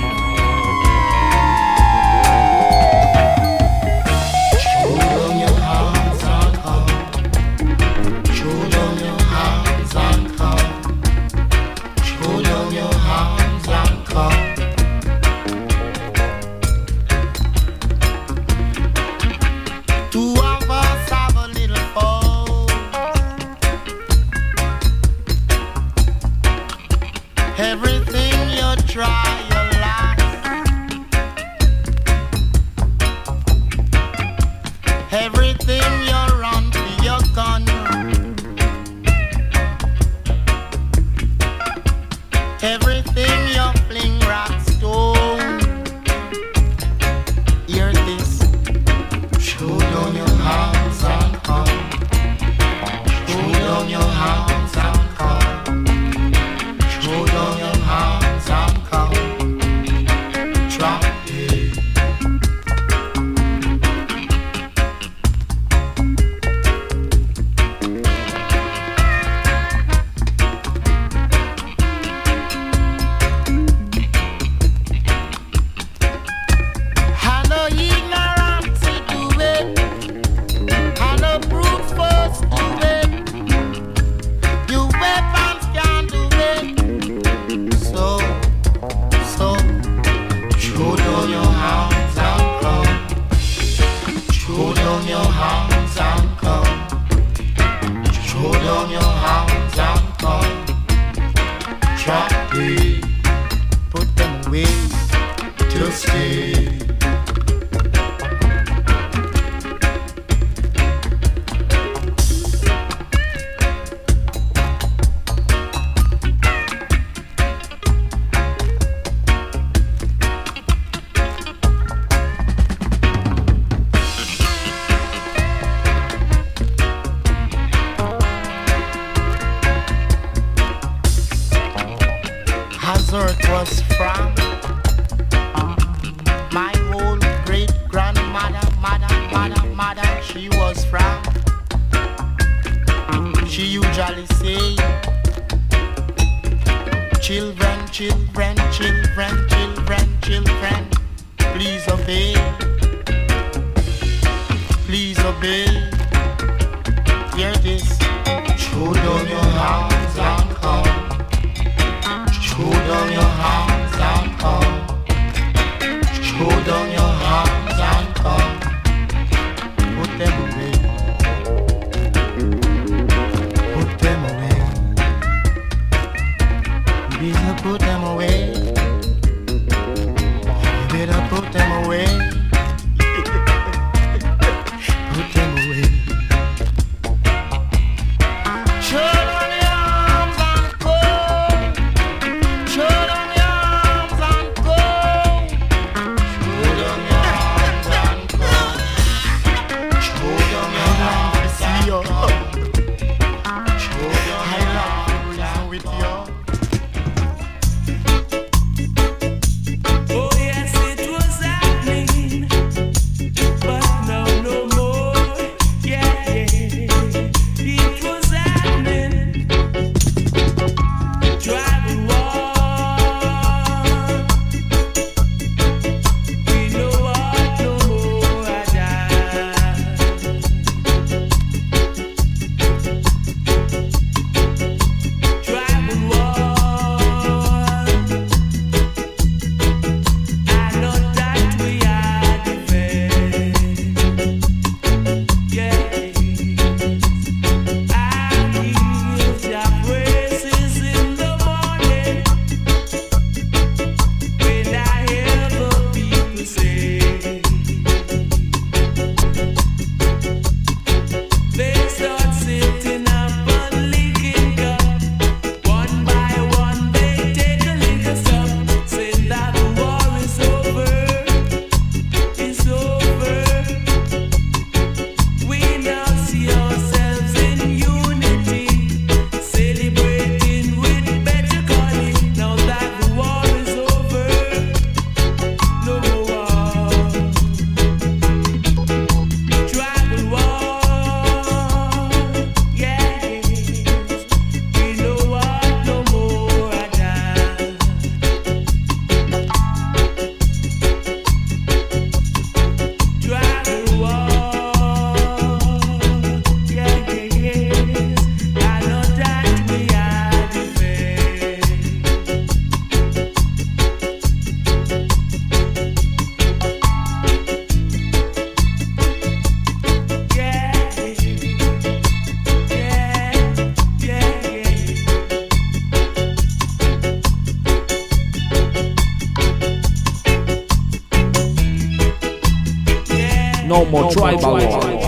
Everything you try, you last. Everything you run for your gun. Everything you fling rock stone. Hear this. Show down your hands and come. Show down your hands and come. Show down your hands and come. Drop it. I know ignorant to do it. I know brute force do it. You weapons can't do it. So, show down your hands and come. Show down your hands and come. Show down your hands and come. Drop it. Put them away to stay. As earth was from, my whole great grandmother, mother, she was from. She usually say, children, please obey, please obey. Hear this. Show down your hands and come. Show down your hands and come. Show down your hands and come. Put them away. Put them away. You better put them away. You better put them away. Put them away. Show down your arms and go. Show down your arms and go. Show down your arms No more tribal war.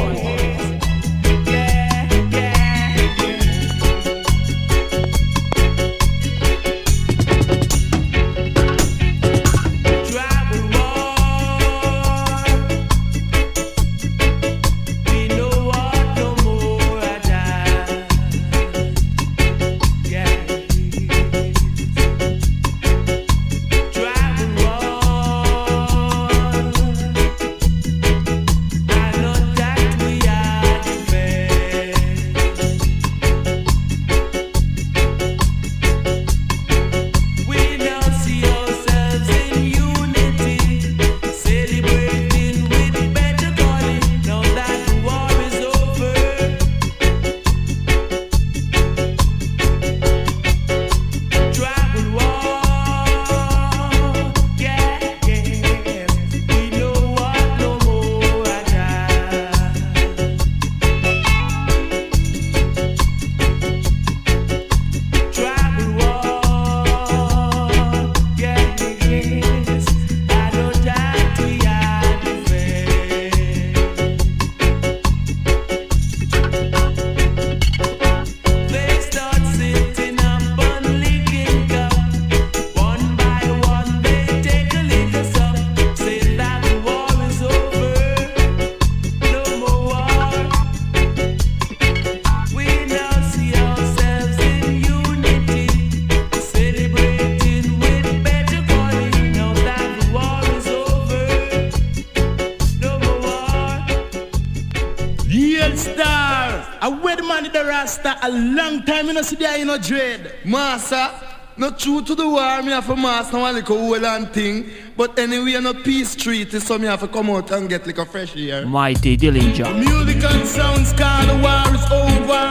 A long time you know see there you know dread. Master, not true to the war, me have to master one like a whole and thing. But anyway, no peace treaty, so me have to come out and get like a fresh air. Mighty Dillinger. Music and sounds call the war is over.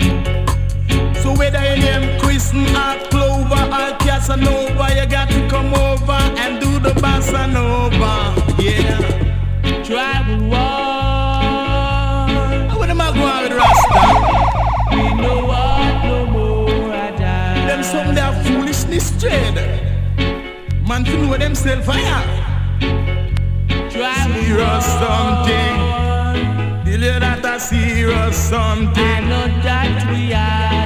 So whether you name Christian or Clover or Casanova, you got to come over and do the bossa nova. Yeah. Tribal war. What am I going with Rasta? We know what no more I die. Them some their foolishness trade. Man to know themselves fire. Serious something. Believe that I serious something. I know that we are.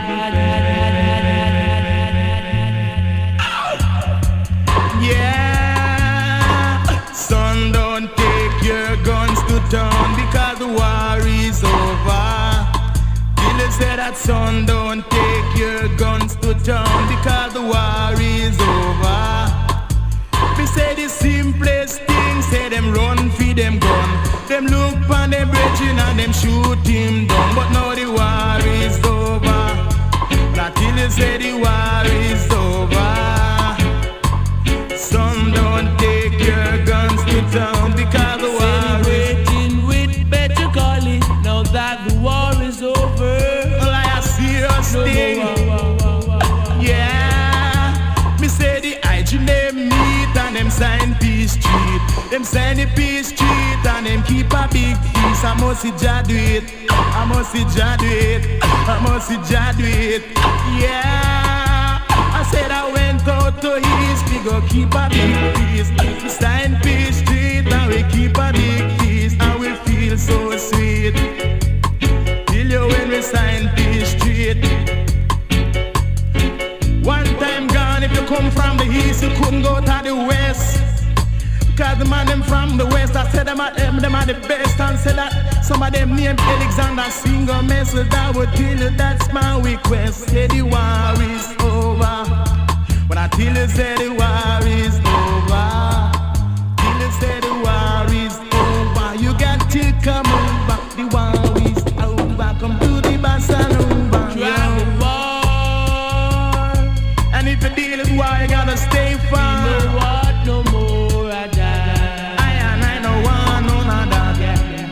Yeah. Son, don't take your guns to town because the war is over. Say that son, don't take your guns to town because the war is over. We say the simplest thing, say them run for them gun. Them look on them brethren and them shoot him down. But now the war is over. Not till you say the war is over. Son, don't take your guns to town because the war is over. With better call it, now that the war is over. Thing. Yeah, me say the IG name meet and them sign peace treat. Them sign the peace treat and them keep a big feast. I must see Jah do it. I must see Jah do it. I must see Jah do it. Yeah, I said I went out to east. We go keep a big feast. We sign peace treat and we keep a big feast and we feel so sweet. Till you when we sign peace treat. One time gone, if you come from the east, you couldn't go to the west. Cause the man them from the west, I said them are the best. And said that some of them named Alexander Singer message. I would tell you that's my request. Say the war is over. When I tell you say the war is over. Till you say the war is over. You got to come over. The war is over. Come to the bossa nova. If you deal with war, you gotta stay far. You know what? No more I die. I know one, no nada.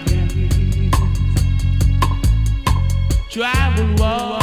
Tribal war.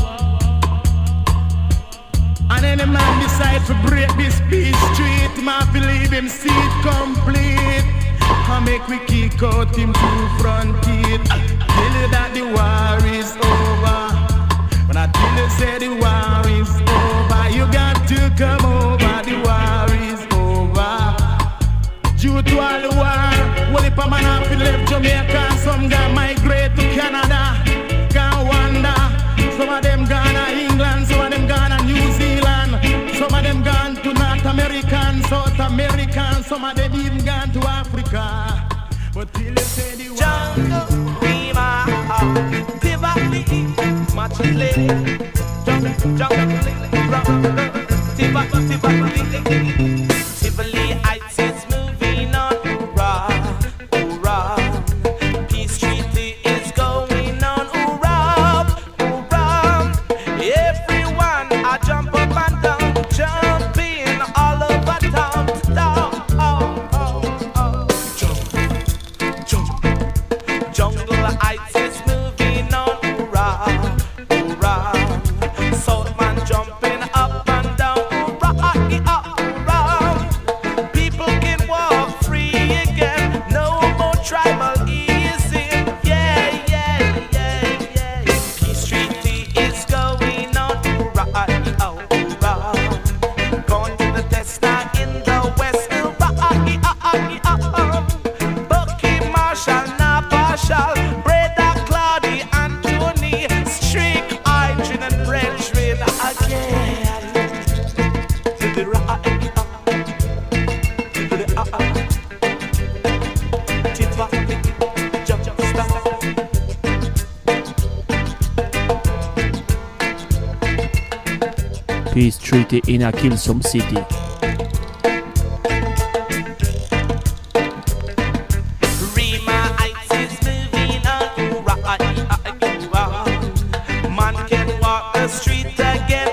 And then the man decide to break this peace street. Man believe him see it complete. I make we kick out him to front teeth. Tell you that the war is over. When I tell you say the war is over, you got to come over, the war is over. Due to all the war, well if a man have to left Jamaica, some gone migrate to Canada, gone wander. Some of them gone to England, some of them gone to New Zealand, some of them gone to North America, South America, some of them even gone to Africa. But till you say the jungle, Rima, Tivoli, Machile, Tivoli Heights is moving on, hoorah, hoorah. Peace treaty is going on, hoorah, hoorah. Everyone, I jump up and down, jumping all over town, down, Jungle Heights is moving on, hoorah, hoorah. Southman jumping up and down, hoorah, hoorah. People can walk free again, no more tribal easing, yeah, yeah, yeah, yeah. Peace treaty is going on, hoorah, hoorah. Going to the tester in the west, hoorah, Bucky Marshall, Shall Brother Claudy, Anthony, Strick, Idrin and Brethren again. To the Peace treaty in a Kilsom City. Man can walk the street again,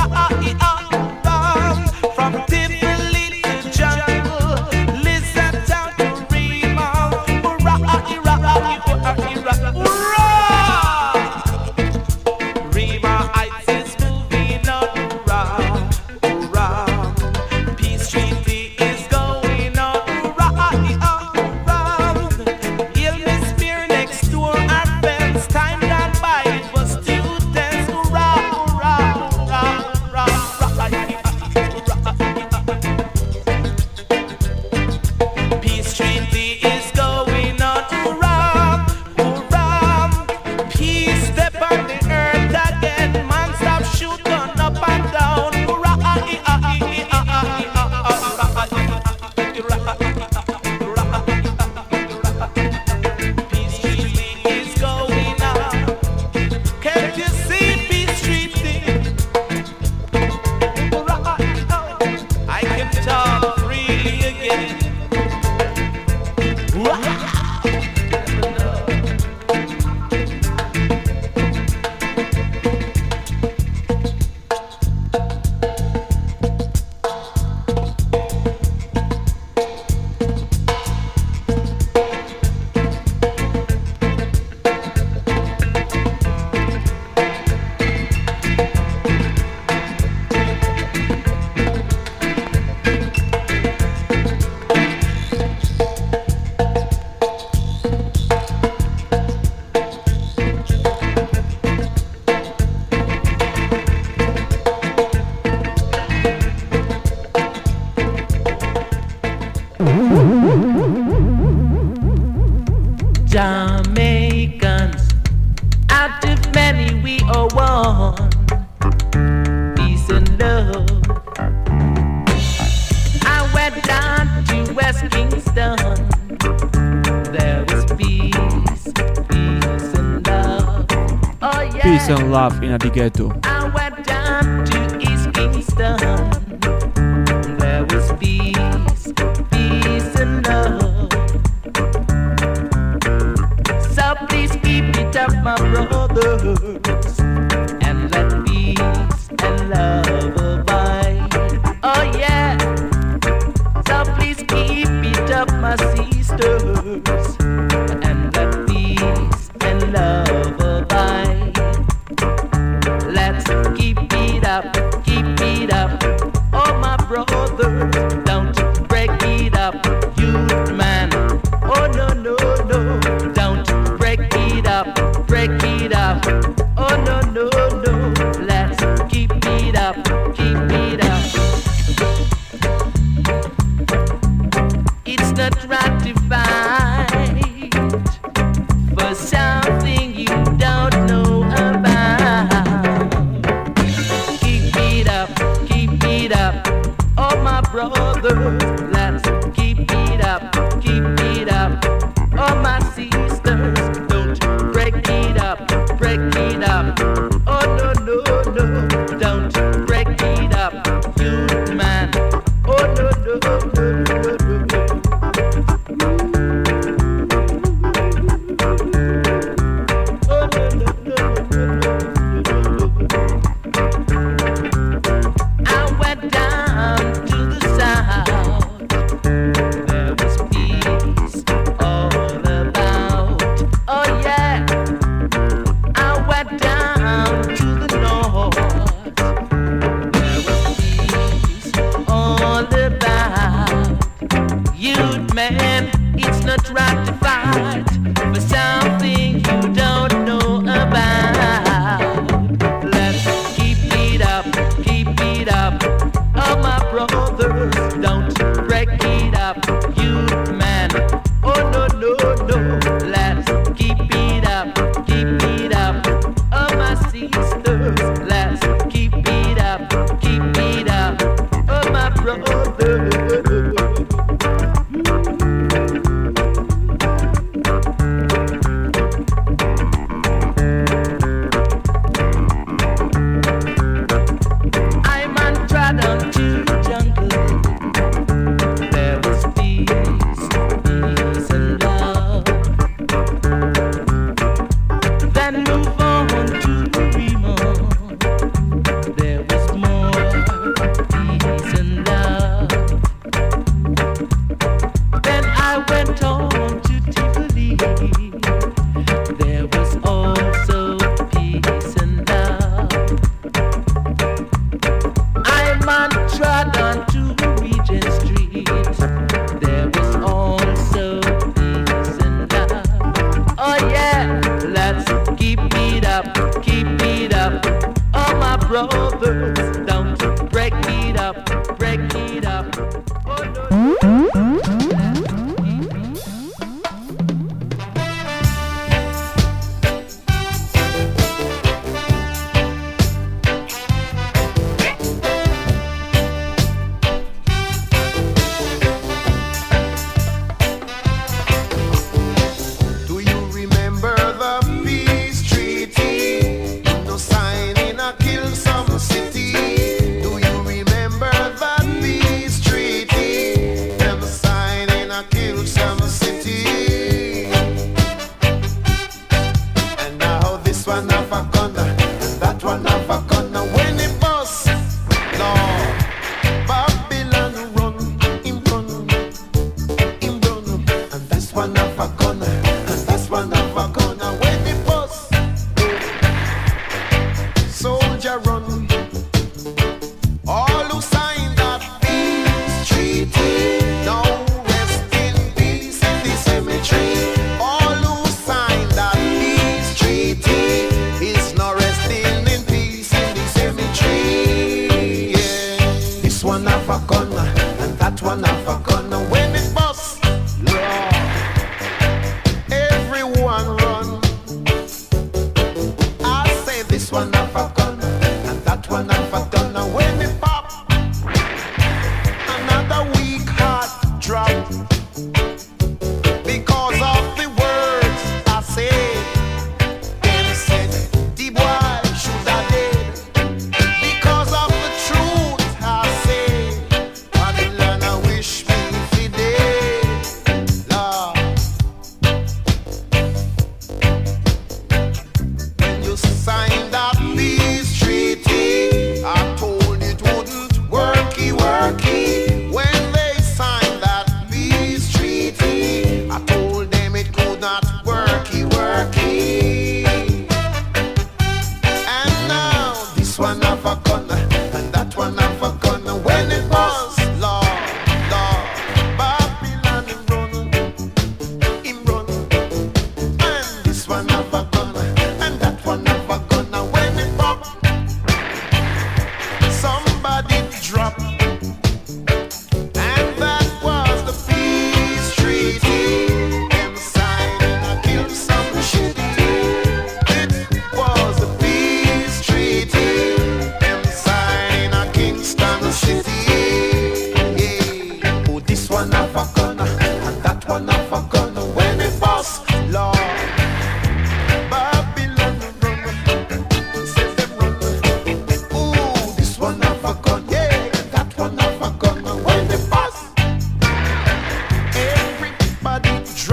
from Tivoli to Jungle, Lizard Town to Rima, Rima Heights is moving on, Peace treaty is going on, Illness fear next door and fence, time gone by it was students, Peace treaty is going on, Peace step on the earth again, man stop shoot gun up and down, Peace treaty is going on. Can't you see peace treaty? I can talk freely again. Jamaicans, out of many we are one. Peace and love. I went down to West Kingston. There was peace, peace and love. Oh yeah. Peace and love in a ghetto. I went down to East Kingston. There was peace, peace and love. So please keep it up, my brothers, and let peace and love abide. Oh yeah. So please keep it up, my sisters, and let peace and love abide. Let's keep it up, keep it up.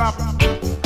drop.